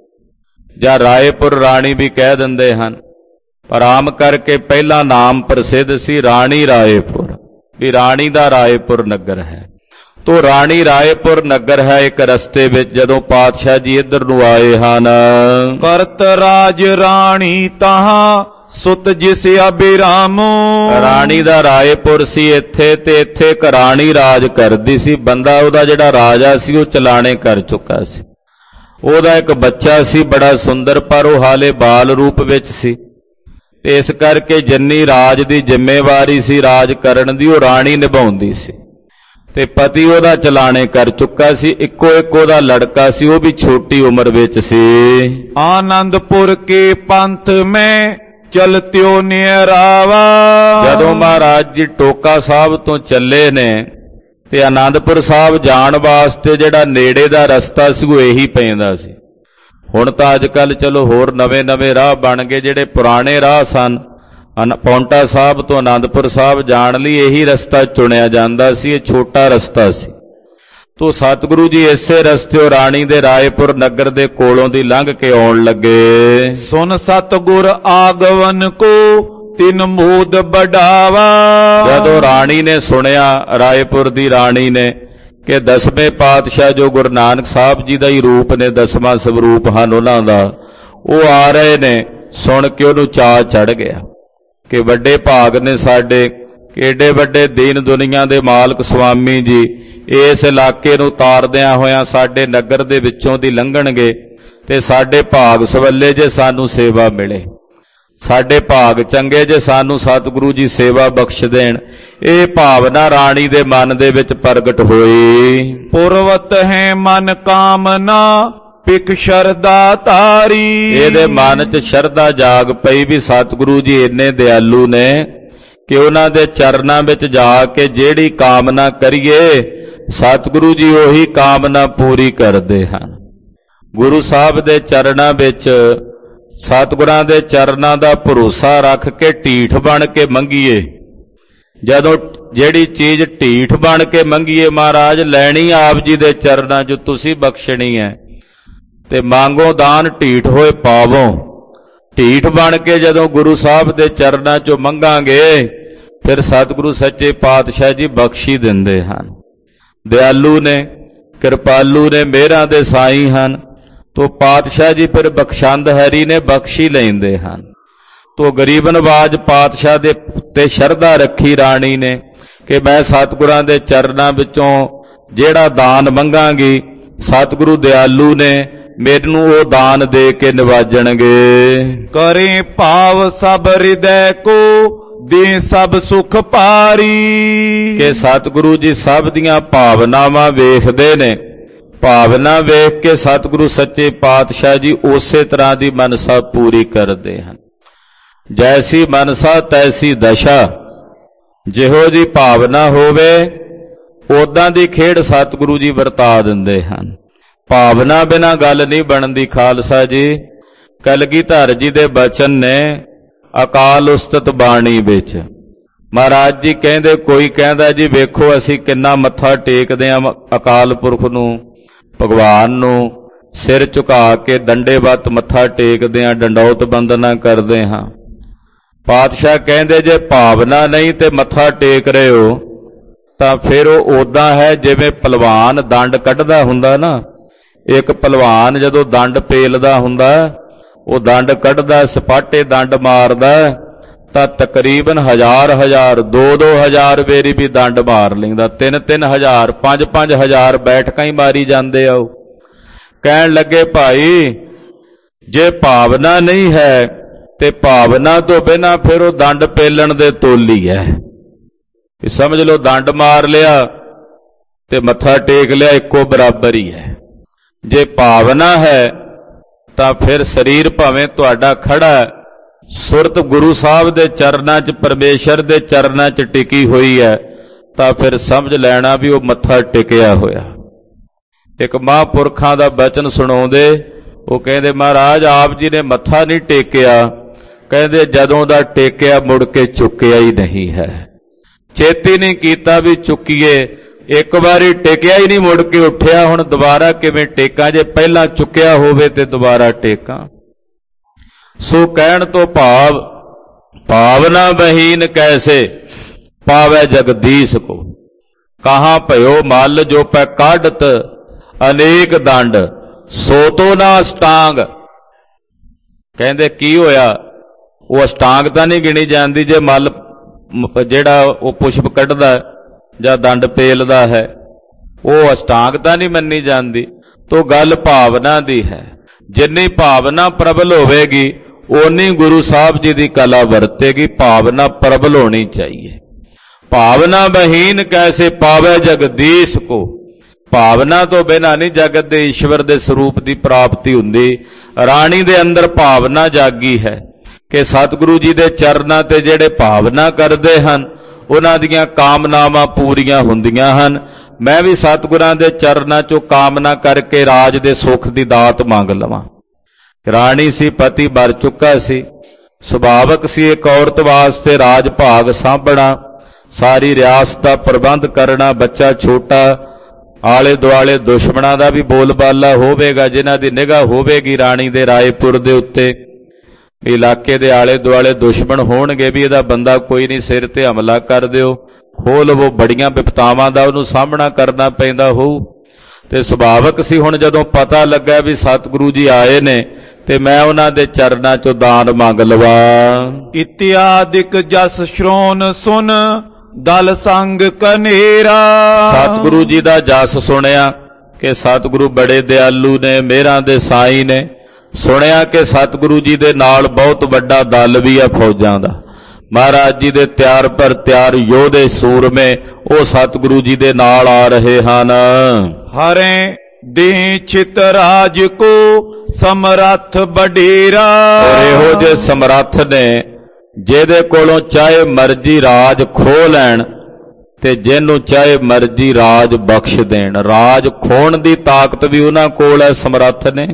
ਜਾਂ ਰਾਏਪੁਰ ਰਾਣੀ ਵੀ ਕਹਿ ਦਿੰਦੇ ਹਨ, ਪਰ ਆਮ ਕਰਕੇ ਪਹਿਲਾ ਨਾਮ ਪ੍ਰਸਿੱਧ ਸੀ ਰਾਣੀ ਰਾਏਪੁਰ, ਵੀ ਰਾਣੀ ਦਾ ਰਾਏਪੁਰ ਨਗਰ ਹੈ। ਤੋ ਰਾਣੀ ਰਾਏਪੁਰ ਨਗਰ ਹੈ ਇੱਕ ਰਸਤੇ ਵਿੱਚ। ਜਦੋਂ ਪਾਤਸ਼ਾਹ ਜੀ ਇੱਧਰ ਨੂੰ ਆਏ ਹਨ, ਕਰਤ ਰਾਜ ਰਾਣੀ ਤਹਾਂ ਸੁਤ ਜਿਸ ਅਬਿਰਾਮੋ। ਰਾਣੀ ਦਾ ਰਾਏਪੁਰ ਸੀ ਇੱਥੇ, ਤੇ ਇੱਥੇ ਇੱਕ ਰਾਣੀ ਰਾਜ ਕਰਦੀ ਸੀ। ਬੰਦਾ ਉਹਦਾ ਜਿਹੜਾ ਰਾਜਾ ਸੀ ਉਹ ਚਲਾਣੇ ਕਰ ਚੁੱਕਾ ਸੀ। ਉਹਦਾ ਇੱਕ ਬੱਚਾ ਸੀ ਬੜਾ ਸੁੰਦਰ, ਪਰ ਉਹ ਹਾਲੇ ਬਾਲ ਰੂਪ ਵਿੱਚ ਸੀ। ਤੇ ਇਸ ਕਰਕੇ ਜਿੰਨੀ ਰਾਜ ਦੀ ਜ਼ਿੰਮੇਵਾਰੀ ਸੀ ਰਾਜ ਕਰਨ ਦੀ, ਉਹ ਰਾਣੀ ਨਿਭਾਉਂਦੀ ਸੀ। ਤੇ ਪਤੀ ਉਹਦਾ ਚਲਾਣੇ ਕਰ ਚੁੱਕਾ ਸੀ। ਇੱਕੋ ਇੱਕ ਉਹਦਾ ਲੜਕਾ ਸੀ, ਉਹ ਵੀ ਛੋਟੀ ਉਮਰ ਵਿੱਚ ਸੀ। ਆਨੰਦਪੁਰ ਕੇ ਪੰਥ ਮੈਂ ਚਲਤਿਓ ਨਿਹਰਾਵਾ। ਜਦੋਂ ਮਹਾਰਾਜ ਜੀ ਟੋਕਾ ਸਾਹਿਬ ਤੋਂ ਚੱਲੇ ਨੇ ਤੇ ਆਨੰਦਪੁਰ ਸਾਹਿਬ ਜਾਣ ਵਾਸਤੇ ਜਿਹੜਾ ਨੇੜੇ ਦਾ ਰਸਤਾ ਸੀ ਉਹ ਇਹੀ ਪੈਂਦਾ ਸੀ। ਹੁਣ ਤਾਂ ਅੱਜ ਕੱਲ ਚਲੋ ਹੋਰ ਨਵੇਂ ਨਵੇਂ ਰਾਹ ਬਣ ਗਏ, ਜਿਹੜੇ ਪੁਰਾਣੇ ਰਾਹ ਸਨ ਪੌਂਟਾ ਸਾਹਿਬ ਤੋਂ ਆਨੰਦਪੁਰ ਸਾਹਿਬ ਜਾਣ ਲਈ ਇਹੀ ਰਸਤਾ ਚੁਣਿਆ ਜਾਂਦਾ ਸੀ। ਇਹ ਛੋਟਾ ਰਸਤਾ ਸੀ। ਤੋ ਸਤਿਗੁਰੂ ਜੀ ਇਸੇ ਰਸਤੇ ਰਾਣੀ ਦੇ ਰਾਏਪੁਰ ਨਗਰ ਦੇ ਕੋਲੋਂ ਦੀ ਲੰਘ ਕੇ ਆਉਣ ਲੱਗੇ। ਸੁਨ ਸਤਿਗੁਰ ਆਗਵਨ ਕੋ ਤਿਨ ਮੋਦ ਬੜਾਵਾ। ਜਦੋਂ ਰਾਣੀ ਨੇ ਸੁਣਿਆ, ਰਾਏਪੁਰ ਦੀ ਰਾਣੀ ਨੇ, ਕਿ ਦਸਵੇਂ ਪਾਤਸ਼ਾਹ ਜੋ ਗੁਰੂ ਨਾਨਕ ਸਾਹਿਬ ਜੀ ਦਾ ਹੀ ਰੂਪ ਨੇ, ਦਸਵਾਂ ਸਵਰੂਪ ਹਨ ਉਹਨਾਂ ਦਾ, ਉਹ ਆ ਰਹੇ ਨੇ, ਸੁਣ ਕੇ ਉਹਨੂੰ ਚਾਅ ਚੜ ਗਿਆ ਕਿ ਵੱਡੇ ਭਾਗ ਨੇ ਸਾਡੇ, ਕਿ ਏਡੇ ਵੱਡੇ ਦੀਨ ਦੁਨੀਆ ਦੇ ਮਾਲਕ ਸੁਆਮੀ ਜੀ ਇਸ ਇਲਾਕੇ ਨੂੰ ਤਾਰਦਿਆਂ ਹੋਇਆਂ ਸਾਡੇ ਨਗਰ ਦੇ ਵਿੱਚੋਂ ਦੀ ਲੰਘਣਗੇ, ਤੇ ਸਾਡੇ ਭਾਗ ਸਵੱਲੇ ਜੇ ਸਾਨੂੰ ਸੇਵਾ ਮਿਲੇ, ਸਾਡੇ ਭਾਗ ਚੰਗੇ ਜੇ ਸਾਨੂੰ ਸਤਿਗੁਰੂ ਜੀ ਸੇਵਾ ਬਖਸ਼ ਦੇਣ। ਇਹ ਭਾਵਨਾ ਰਾਣੀ ਦੇ ਮਨ ਦੇ ਵਿੱਚ ਪ੍ਰਗਟ ਹੋਈ। ਪੁਰਵਤ ਹੈ ਮਨ ਕਾਮਨਾ ਪਿਕ ਸ਼ਰਦਾ ਤਾਰੀ। ਇਹਦੇ ਮਨ 'ਚ ਸ਼ਰਧਾ ਜਾਗ ਪਈ ਵੀ ਸਤਿਗੁਰੂ ਜੀ ਇੰਨੇ ਦਿਆਲੂ ਨੇ ਕਿ ਉਹਨਾਂ ਦੇ ਚਰਨਾਂ ਵਿੱਚ ਜਾ ਕੇ ਜਿਹੜੀ ਕਾਮਨਾ ਕਰੀਏ ਸਤਿਗੁਰੂ ਜੀ ਉਹੀ ਕਾਮਨਾ ਪੂਰੀ ਕਰਦੇ ਹਨ। ਗੁਰੂ ਸਾਹਿਬ ਦੇ ਚਰਨਾਂ ਵਿੱਚ, ਸਤਿਗੁਰਾਂ ਦੇ ਚਰਨਾਂ ਦਾ ਭਰੋਸਾ ਰੱਖ ਕੇ ਢੀਠ ਬਣ ਕੇ ਮੰਗੀਏ। ਜਦੋਂ ਜਿਹੜੀ ਚੀਜ਼ ਢੀਠ ਬਣ ਕੇ ਮੰਗੀਏ, ਮਹਾਰਾਜ ਲੈਣੀ ਆਪ ਜੀ ਦੇ ਚਰਨਾਂ 'ਚ, ਤੁਸੀਂ ਬਖਸ਼ਣੀ ਹੈ, ਤੇ ਮੰਗੋ ਦਾਨ ਢੀਠ ਹੋਏ ਪਾਵੋ। ਢੀਠ ਬਣ ਕੇ ਜਦੋਂ ਗੁਰੂ ਸਾਹਿਬ ਦੇ ਚਰਨਾਂ 'ਚੋਂ ਮੰਗਾਂਗੇ, ਫਿਰ ਸਤਿਗੁਰੂ ਸੱਚੇ ਪਾਤਸ਼ਾਹ ਜੀ ਬਖਸ਼ੀ ਦਿੰਦੇ ਹਨ। ਦਿਆਲੂ ਨੇ। ਕਿਰਪਾਲੂ ਨੇ, ਮਿਹਰਾਂ ਦੇ ਸਾਈਂ ਹਨ। ਤੋ ਪਾਤਸ਼ਾਹ ਜੀ ਫਿਰ ਬਖਸ਼ੰਦ ਹਰੀ ਨੇ ਬਖਸ਼ੀ ਲੈਂਦੇ ਹਨ। ਤੋ ਗਰੀਬ ਨਵਾਜ ਪਾਤਸ਼ਾਹ ਦੇ ਉੱਤੇ ਸ਼ਰਧਾ ਰੱਖੀ ਰਾਣੀ ਨੇ ਕਿ ਮੈਂ ਸਤਿਗੁਰਾਂ ਦੇ ਚਰਨਾਂ ਵਿੱਚੋਂ ਜਿਹੜਾ ਦਾਨ ਮੰਗਾਂਗੀ ਸਤਿਗੁਰੂ ਦਿਆਲੂ ਨੇ ਮੈਨੂੰ ਉਹ ਦਾਨ ਦੇ ਕੇ ਨਿਵਾਜਣਗੇ। ਕਰੇ ਭਾਵ ਸਭ ਹਿਰਦੈ ਕੋ ਦੇ ਸਭ ਸੁਖ ਪਾਰੀ। ਕਿ ਸਤਿਗੁਰੂ ਜੀ ਸਭ ਦੀਆਂ ਭਾਵਨਾਵਾਂ ਵੇਖਦੇ ਨੇ। ਭਾਵਨਾ ਵੇਖ ਕੇ ਸਤਿਗੁਰੂ ਸੱਚੇ ਪਾਤਸ਼ਾਹ ਜੀ ਉਸੇ ਤਰ੍ਹਾਂ ਦੀ ਮਨਸਾ ਪੂਰੀ ਕਰਦੇ ਹਨ। ਜੈਸੀ ਮਨਸਾ ਤੈਸੀ ਦਸ਼ਾ। ਜਿਹੋ ਜੀ ਭਾਵਨਾ ਹੋਵੇ ਉਦਾਂ ਦੀ ਖੇਡ ਸਤਿਗੁਰੂ ਜੀ ਵਰਤਾ ਦਿੰਦੇ ਹਨ। ਭਾਵਨਾ ਬਿਨਾਂ ਗੱਲ ਨਹੀਂ ਬਣਦੀ ਖਾਲਸਾ ਜੀ। ਕਲਗੀਧਰ ਜੀ ਦੇ ਬਚਨ ਨੇ ਅਕਾਲ ਉਸਤਤ ਬਾਣੀ ਵਿੱਚ। ਮਹਾਰਾਜ ਜੀ ਕਹਿੰਦੇ, ਕੋਈ ਕਹਿੰਦਾ ਜੀ ਵੇਖੋ ਅਸੀਂ ਕਿੰਨਾ ਮੱਥਾ ਟੇਕਦੇ ਹਾਂ ਅਕਾਲ ਪੁਰਖ ਨੂੰ, ਭਗਵਾਨ ਨੂੰ ਸਿਰ ਝੁਕਾ ਕੇ ਦੰਡੇਵਤ ਮੱਥਾ ਟੇਕਦੇ ਹਾਂ, ਡੰਡੌਤ ਬੰਦਨਾ ਕਰਦੇ ਹਾਂ। ਪਾਤਸ਼ਾਹ ਕਹਿੰਦੇ ਜੇ ਭਾਵਨਾ ਨਹੀਂ ਤੇ ਮੱਥਾ ਟੇਕ ਰਹੇ ਹੋ ਤਾਂ ਫਿਰ ਉਹ ਉਦਾਂ ਹੈ ਜਿਵੇਂ ਪਹਿਲਵਾਨ ਦੰਡ ਕੱਢਦਾ ਹੁੰਦਾ ਨਾ। ਇੱਕ ਪਹਿਲਵਾਨ ਜਦੋਂ ਦੰਡ ਪੇਲਦਾ ਹੁੰਦਾ, ਉਹ ਦੰਡ ਕੱਢਦਾ, ਸਪਾਟੇ ਦੰਡ ਮਾਰਦਾ ਤਾਂ ਤਕਰੀਬਨ ਹਜ਼ਾਰ ਹਜ਼ਾਰ ਦੋ ਦੋ ਹਜ਼ਾਰ ਵੇਰੀ ਵੀ ਦੰਡ ਮਾਰ ਲੈਂਦਾ। ਤਿੰਨ ਤਿੰਨ ਹਜ਼ਾਰ ਪੰਜ ਪੰਜ ਹਜ਼ਾਰ ਬੈਠਕਾਂ ਹੀ ਮਾਰੀ ਜਾਂਦੇ ਆ। ਉਹ ਕਹਿਣ ਲੱਗੇ ਭਾਈ ਜੇ ਭਾਵਨਾ ਨਹੀਂ ਹੈ ਤੇ ਭਾਵਨਾ ਤੋਂ ਬਿਨਾਂ ਫਿਰ ਉਹ ਦੰਡ ਪੇਲਣ ਦੇ ਤੋਲੀ ਹੈ। ਸਮਝ ਲਓ ਦੰਡ ਮਾਰ ਲਿਆ ਤੇ ਮੱਥਾ ਟੇਕ ਲਿਆ, ਇੱਕੋ ਬਰਾਬਰ ਹੀ ਹੈ। ਜੇ ਭਾਵਨਾ ਹੈ ਤਾਂ ਫਿਰ ਸਰੀਰ ਭਾਵੇਂ ਤੁਹਾਡਾ ਖੜਾ, ਸੁਰਤ ਗੁਰੂ ਸਾਹਿਬ ਦੇ ਚਰਨਾਂ 'ਚ, ਪਰਮੇਸ਼ਰ ਦੇ ਚਰਨਾਂ 'ਚ ਟਿਕੀ ਹੋਈ ਹੈ ਤਾਂ ਫਿਰ ਸਮਝ ਲੈਣਾ ਵੀ ਉਹ ਮੱਥਾ ਟਿਕਿਆ ਹੋਇਆ। ਇੱਕ ਮਹਾਂਪੁਰਖਾਂ ਦਾ ਬਚਨ ਸੁਣਾਉਂਦੇ, ਉਹ ਕਹਿੰਦੇ ਮਹਾਰਾਜ ਆਪ ਜੀ ਨੇ ਮੱਥਾ ਨਹੀਂ ਟੇਕਿਆ, ਕਹਿੰਦੇ ਜਦੋਂ ਦਾ ਟੇਕਿਆ ਮੁੜ ਕੇ ਚੁੱਕਿਆ ਹੀ ਨਹੀਂ ਹੈ। ਚੇਤੀ ਨਹੀਂ ਕੀਤਾ ਵੀ ਚੁੱਕੀਏ, ਇੱਕ ਵਾਰੀ ਟੇਕਿਆ ਹੀ ਨਹੀਂ ਮੁੜ ਕੇ ਉੱਠਿਆ, ਹੁਣ ਦੁਬਾਰਾ ਕਿਵੇਂ ਟੇਕਾਂ? ਜੇ ਪਹਿਲਾਂ ਚੁੱਕਿਆ ਹੋਵੇ ਤੇ ਦੁਬਾਰਾ ਟੇਕਾਂ। ਸੋ ਕਹਿਣ ਤੋਂ ਭਾਵ ਭਾਵਨਾ ਬਹੀਨ ਕੈਸੇ ਪਾਵੈ ਜਗਦੀਸ਼ ਕੋ, ਕਹਾਂ ਭਇਓ ਮਲ ਜੋ ਪੈ ਕਾਢਤ ਅਨੇਕ ਦੰਡ ਸੋ ਤੋ ਨਾ ਅਸ਼ਟਾਂਗ। ਕਹਿੰਦੇ ਕੀ ਹੋਇਆ? ਉਹ ਅਸ਼ਟਾਂਗ ਤਾਂ ਨਹੀਂ ਗਿਣੀ ਜਾਂਦੀ ਜੇ ਮਲ ਜਿਹੜਾ ਉਹ ਪੁਸ਼ਪ ਕੱਢਦਾ ਜਾਂ ਦੰਡ ਪੇਲਦਾ ਹੈ, ਉਹ ਅਸ਼ਟਾਂਗ ਤਾਂ ਨਹੀਂ ਮੰਨੀ ਜਾਂਦੀ। ਤੋ ਗੱਲ ਭਾਵਨਾ ਦੀ ਹੈ। ਜਿੰਨੀ ਭਾਵਨਾ ਪ੍ਰਬਲ ਹੋਵੇਗੀ ਓਨੀ ਗੁਰੂ ਸਾਹਿਬ ਜੀ ਦੀ ਕਲਾ ਵਰਤੇਗੀ। ਭਾਵਨਾ ਪ੍ਰਬਲ ਹੋਣੀ ਚਾਹੀਏ। ਭਾਵਨਾ ਬਹੀਨ ਕੈਸੇ ਪਾਵੇ ਜਗਦੀਸ਼ ਕੋ। ਭਾਵਨਾ ਤੋਂ ਬਿਨਾਂ ਨਹੀਂ ਜਗਤ ਦੇ ਈਸ਼ਵਰ ਦੇ ਸਰੂਪ ਦੀ ਪ੍ਰਾਪਤੀ ਹੁੰਦੀ। ਰਾਣੀ ਦੇ ਅੰਦਰ ਭਾਵਨਾ ਜਾਗੀ ਹੈ ਕਿ ਸਤਿਗੁਰੂ ਜੀ ਦੇ ਚਰਨਾਂ ਤੇ ਜਿਹੜੇ ਭਾਵਨਾ ਕਰਦੇ ਹਨ ਉਹਨਾਂ ਦੀਆਂ ਕਾਮਨਾਵਾਂ ਪੂਰੀਆਂ ਹੁੰਦੀਆਂ ਹਨ। ਮੈਂ ਵੀ ਸਤਿਗੁਰਾਂ ਦੇ ਚਰਨਾਂ 'ਚੋਂ ਕਾਮਨਾ ਕਰਕੇ ਰਾਜ ਦੇ ਸੁੱਖ ਦੀ ਦਾਤ ਮੰਗ ਲਵਾਂ। ਰਾਣੀ ਸੀ, ਪਤੀ ਮਰ ਚੁੱਕਾ ਸੀ, ਸੁਭਾਵਕ ਸੀ ਇੱਕ ਔਰਤ ਵਾਸਤੇ ਰਾਜ ਭਾਗ ਸਾਂਭਣਾ, ਸਾਰੀ ਰਿਆਸਤ ਦਾ ਪ੍ਰਬੰਧ ਕਰਨਾ, ਬੱਚਾ ਛੋਟਾ, ਆਲੇ ਦੁਆਲੇ ਦੁਸ਼ਮਣਾਂ ਦਾ ਵੀ ਬੋਲਬਾਲਾ ਹੋਵੇਗਾ, ਜਿਨ੍ਹਾਂ ਦੀ ਨਿਗਾਹ ਹੋਵੇਗੀ ਰਾਣੀ ਦੇ ਰਾਏਪੁਰ ਦੇ ਉੱਤੇ, ਇਲਾਕੇ ਦੇ ਆਲੇ ਦੁਆਲੇ ਦੁਸ਼ਮਣ ਹੋਣਗੇ ਵੀ ਇਹਦਾ ਬੰਦਾ ਕੋਈ ਨਹੀਂ, ਸਿਰ ਤੇ ਹਮਲਾ ਕਰ ਦਿਓ, ਖੋਹ ਲਵੋ। ਬੜੀਆਂ ਵਿਪਤਾਵਾਂ ਦਾ ਉਹਨੂੰ ਸਾਹਮਣਾ ਕਰਨਾ ਪੈਂਦਾ ਹੋਊ। ਤੇ ਸੁਭਾਵਕ ਸੀ ਹੁਣ ਜਦੋਂ ਪਤਾ ਲੱਗਾ ਵੀ ਸਤਿਗੁਰੂ ਜੀ ਆਏ ਨੇ ਤੇ ਮੈਂ ਉਹਨਾਂ ਦੇ ਚਰਨਾਂ 'ਚੋਂ ਦਾਨ ਮੰਗ ਲਵਾਂ। ਇਤਿਆਦਿਕ ਜਸ ਸ਼੍ਰੋਣ ਸੁਨ ਦਲ ਸੰਗ ਕਨੇਰਾ। ਸਤਿਗੁਰੂ ਜੀ ਦਾ ਜਸ ਸੁਣਿਆ ਕਿ ਸਤਿਗੁਰੂ ਬੜੇ ਦਿਆਲੂ ਨੇ, ਮਿਹਰਾਂ ਦੇ ਸਾਈਂ ਨੇ। ਸੁਣਿਆ ਕਿ ਸਤਿਗੁਰੂ ਜੀ ਦੇ ਨਾਲ ਬਹੁਤ ਵੱਡਾ ਦਲ ਵੀ ਆ ਫੌਜਾਂ ਦਾ। ਮਹਾਰਾਜ ਜੀ ਦੇ ਤਿਆਰ ਪਰ ਤਿਆਰ ਯੋਧੇ ਸੂਰਮੇ ਉਹ ਸਤਿਗੁਰੂ ਜੀ ਦੇ ਨਾਲ ਆ ਰਹੇ ਹਨ। ਹਰੇ ਦੇ ਚਿਤ ਰਾਜ ਕੋ ਸਮਰੱਥ ਬਡੇਰਾ। ਇਹੋ ਜਿਹੇ ਸਮਰੱਥ ਨੇ ਜਿਹਦੇ ਕੋਲੋਂ ਚਾਹੇ ਮਰਜ਼ੀ ਰਾਜ ਖੋਹ ਲੈਣ ਤੇ ਜਿਹਨੂੰ ਚਾਹੇ ਮਰਜ਼ੀ ਰਾਜ ਬਖਸ਼ ਦੇਣ। ਰਾਜ ਖੋਣ ਦੀ ਤਾਕਤ ਵੀ ਉਹਨਾਂ ਕੋਲ ਹੈ, ਸਮਰੱਥ ਨੇ।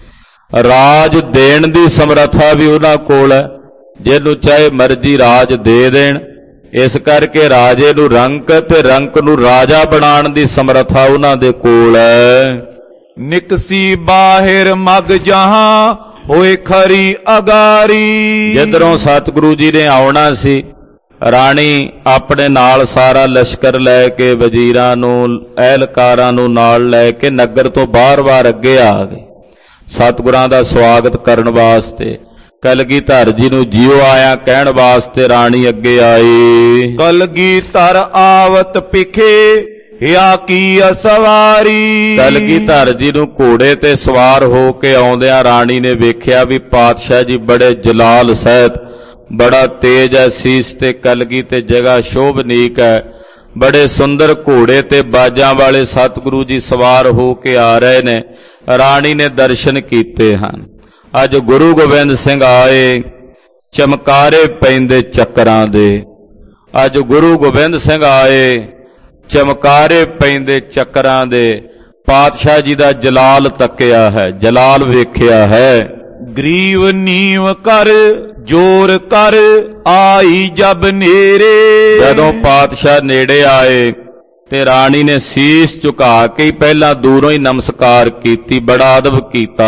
ਰਾਜ ਦੇਣ ਦੀ ਸਮਰੱਥਾ ਵੀ ਉਹਨਾਂ ਕੋਲ ਹੈ, ਜਿਹਨੂੰ ਚਾਹੇ ਮਰਜ਼ੀ ਰਾਜ ਦੇ ਦੇਣ। ਇਸ ਕਰਕੇ ਰਾਜੇ ਨੂੰ ਰੰਕ ਤੇ ਰੰਕ ਨੂੰ ਰਾਜਾ ਬਣਾਉਣ ਦੀ ਸਮਰੱਥਾ ਉਹਨਾਂ ਦੇ ਕੋਲ ਹੈ। ਨਿਕਸੀ ਬਾਹਿਰ ਮਗ ਜਹਾਂ ਹੋਏ ਖਰੀ ਅਗਾਰੀ। ਜਿੱਧਰੋਂ ਸਤਿਗੁਰੂ ਜੀ ਨੇ ਆਉਣਾ ਸੀ ਰਾਣੀ ਆਪਣੇ ਨਾਲ ਸਾਰਾ ਲਸ਼ਕਰ ਲੈ ਕੇ ਵਜ਼ੀਰਾਂ ਨੂੰ ਅਹਿਲਕਾਰਾਂ ਨੂੰ ਨਾਲ ਲੈ ਕੇ ਨਗਰ ਤੋਂ ਬਾਹਰ-ਬਾਹਰ ਅੱਗੇ ਆ ਗਈ। ਸਤਿਗੁਰਾਂ ਦਾ ਸਵਾਗਤ ਕਰਨ ਵਾਸਤੇ, ਕਲਗੀਧਰ ਜੀ ਨੂੰ ਜਿਉ ਆਇਆ ਕਹਿਣ ਵਾਸਤੇ ਰਾਣੀ ਅੱਗੇ ਆਈ। ਕਲਗੀਧਰ ਆਵਤ ਪਿਖੇ ਹਿਆ ਕੀ ਅਸਵਾਰੀ। ਕਲਗੀਧਰ ਜੀ ਨੂੰ ਘੋੜੇ ਤੇ ਸਵਾਰ ਹੋ ਕੇ ਆਉਂਦਿਆਂ ਰਾਣੀ ਨੇ ਵੇਖਿਆ ਵੀ ਪਾਤਸ਼ਾਹ ਜੀ ਬੜੇ ਜਲਾਲ ਸਹਿਤ, ਬੜਾ ਤੇਜ ਹੈ ਸੀਸ ਤੇ ਕਲਗੀ ਤੇ ਜਗ੍ਹਾ ਸ਼ੋਭਨੀਕ ਹੈ, ਬੜੇ ਸੁੰਦਰ ਘੋੜੇ ਤੇ ਬਾਜਾਂ ਵਾਲੇ ਸਤਿਗੁਰੂ ਜੀ ਸਵਾਰ ਹੋ ਕੇ ਆ ਰਹੇ ਨੇ। ਰਾਣੀ ਨੇ ਦਰਸ਼ਨ ਕੀਤੇ ਹਨ। ਅੱਜ ਗੁਰੂ ਗੋਬਿੰਦ ਸਿੰਘ ਆਏ ਚਮਕਾਰੇ ਪੈਂਦੇ ਚੱਕਰਾਂ ਦੇ। ਅੱਜ ਗੁਰੂ ਗੋਬਿੰਦ ਸਿੰਘ ਆਏ ਚਮਕਾਰੇ ਪੈਂਦੇ ਚੱਕਰਾਂ ਦੇ। ਪਾਤਸ਼ਾਹ ਜੀ ਦਾ ਜਲਾਲ ਤੱਕਿਆ ਹੈ, ਜਲਾਲ ਵੇਖਿਆ ਹੈ। ਗਰੀਵ ਨੀਵ ਕਰ ਜੋਰ ਕਰ ਆਈ ਜਬ ਨੇਰੇ। ਜਦੋਂ ਪਾਤਸ਼ਾਹ ਨੇੜੇ ਆਏ ਤੇ ਰਾਣੀ ਨੇ ਸੀਸ ਝੁਕਾ ਕੇ ਪਹਿਲਾਂ ਦੂਰੋਂ ਹੀ ਨਮਸਕਾਰ ਕੀਤੀ, ਬੜਾ ਅਦਬ ਕੀਤਾ।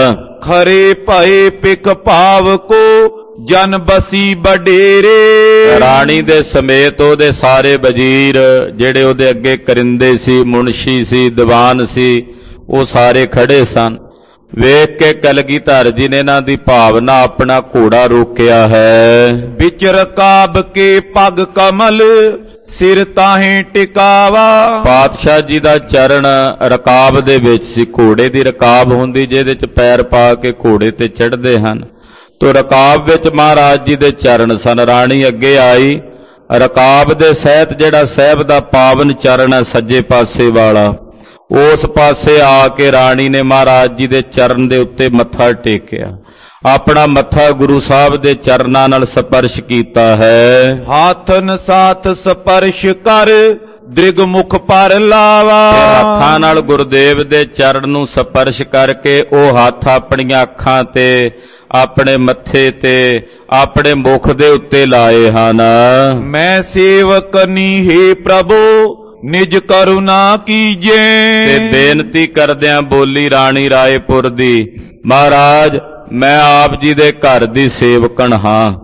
ਖਰੇ ਭਏ ਪਿਕ ਭਾਵ ਕੋ ਜਨ ਬਸੀ ਬਡੇਰੇ। ਰਾਣੀ ਦੇ ਸਮੇਤ ਉਹਦੇ ਸਾਰੇ ਵਜ਼ੀਰ ਜਿਹੜੇ ਉਹਦੇ ਅੱਗੇ ਕਰਿੰਦੇ ਸੀ, ਮੁਨਸ਼ੀ ਸੀ, ਦੀਵਾਨ ਸੀ, ਉਹ ਸਾਰੇ ਖੜੇ ਸਨ। ਵੇਖ ਕੇ ਕਲਗੀਧਰ ਜੀ ਨੇ ਇਹਨਾਂ ਦੀ ਭਾਵਨਾ ਆਪਣਾ ਘੋੜਾ ਰੋਕਿਆ ਹੈ। ਵਿਚ ਰਕਾਬ ਕੇ ਪਗ ਕਮਲ ਸਿਰ ਤਾਹੇ ਟਿਕਾਵਾ। ਪਾਤਸ਼ਾਹ ਜੀ ਦਾ ਚਰਨ ਰਕਾਬ ਦੇ ਵਿੱਚ ਸੀ। ਘੋੜੇ ਦੀ ਰਕਾਬ ਹੁੰਦੀ ਜਿਹਦੇ ਚ ਪੈਰ ਪਾ ਕੇ ਘੋੜੇ ਤੇ ਚੜ੍ਹਦੇ ਹਨ, ਤੋ ਰਕਾਬ ਵਿੱਚ ਮਹਾਰਾਜ ਜੀ ਦੇ ਚਰਨ ਸਨ। ਰਾਣੀ ਅੱਗੇ ਆਈ, ਰਕਾਬ ਦੇ ਸਹਿਤ ਜਿਹੜਾ ਸਾਹਿਬ ਦਾ ਪਾਵਨ ਚਰਨ ਹੈ ਸੱਜੇ ਪਾਸੇ ਵਾਲਾ, ਉਸ ਪਾਸੇ ਆ ਕੇ ਰਾਣੀ ਨੇ ਮਹਾਰਾਜ ਜੀ ਦੇ ਚਰਨ ਦੇ ਉੱਤੇ ਮੱਥਾ ਟੇਕਿਆ। ਆਪਣਾ ਮੱਥਾ ਗੁਰੂ ਸਾਹਿਬ ਦੇ ਚਰਨਾਂ ਨਾਲ ਸਪਰਸ਼ ਕੀਤਾ ਹੈ। ਹਾਥਨ ਸਾਥ ਸਪਰਸ਼ ਕਰ ਦ੍ਰਿਗ ਮੁਖ ਪਰ ਲਾਵਾ। ਹੱਥਾਂ ਨਾਲ ਗੁਰਦੇਵ ਦੇ ਚਰਨ ਨੂੰ ਸਪਰਸ਼ ਕਰਕੇ ਉਹ ਹੱਥ ਆਪਣੀਆਂ ਅੱਖਾਂ ਤੇ, ਆਪਣੇ ਮੱਥੇ ਤੇ, ਆਪਣੇ ਮੁਖ ਦੇ ਉੱਤੇ ਲਾਏ ਹਨ। ਮੈਂ ਸੇਵਕ ਨੀ ਹੈ ਪ੍ਰਭੂ ਨਿਜ ਕਰੁਣਾ ਕੀਜੇ। ਤੇ ਬੇਨਤੀ ਕਰਦਿਆਂ ਬੋਲੀ ਰਾਣੀ ਰਾਏਪੁਰ ਦੀ, ਮਹਾਰਾਜ ਮੈਂ ਆਪ ਜੀ ਦੇ ਘਰ ਦੀ ਸੇਵਕਣ ਹਾਂ,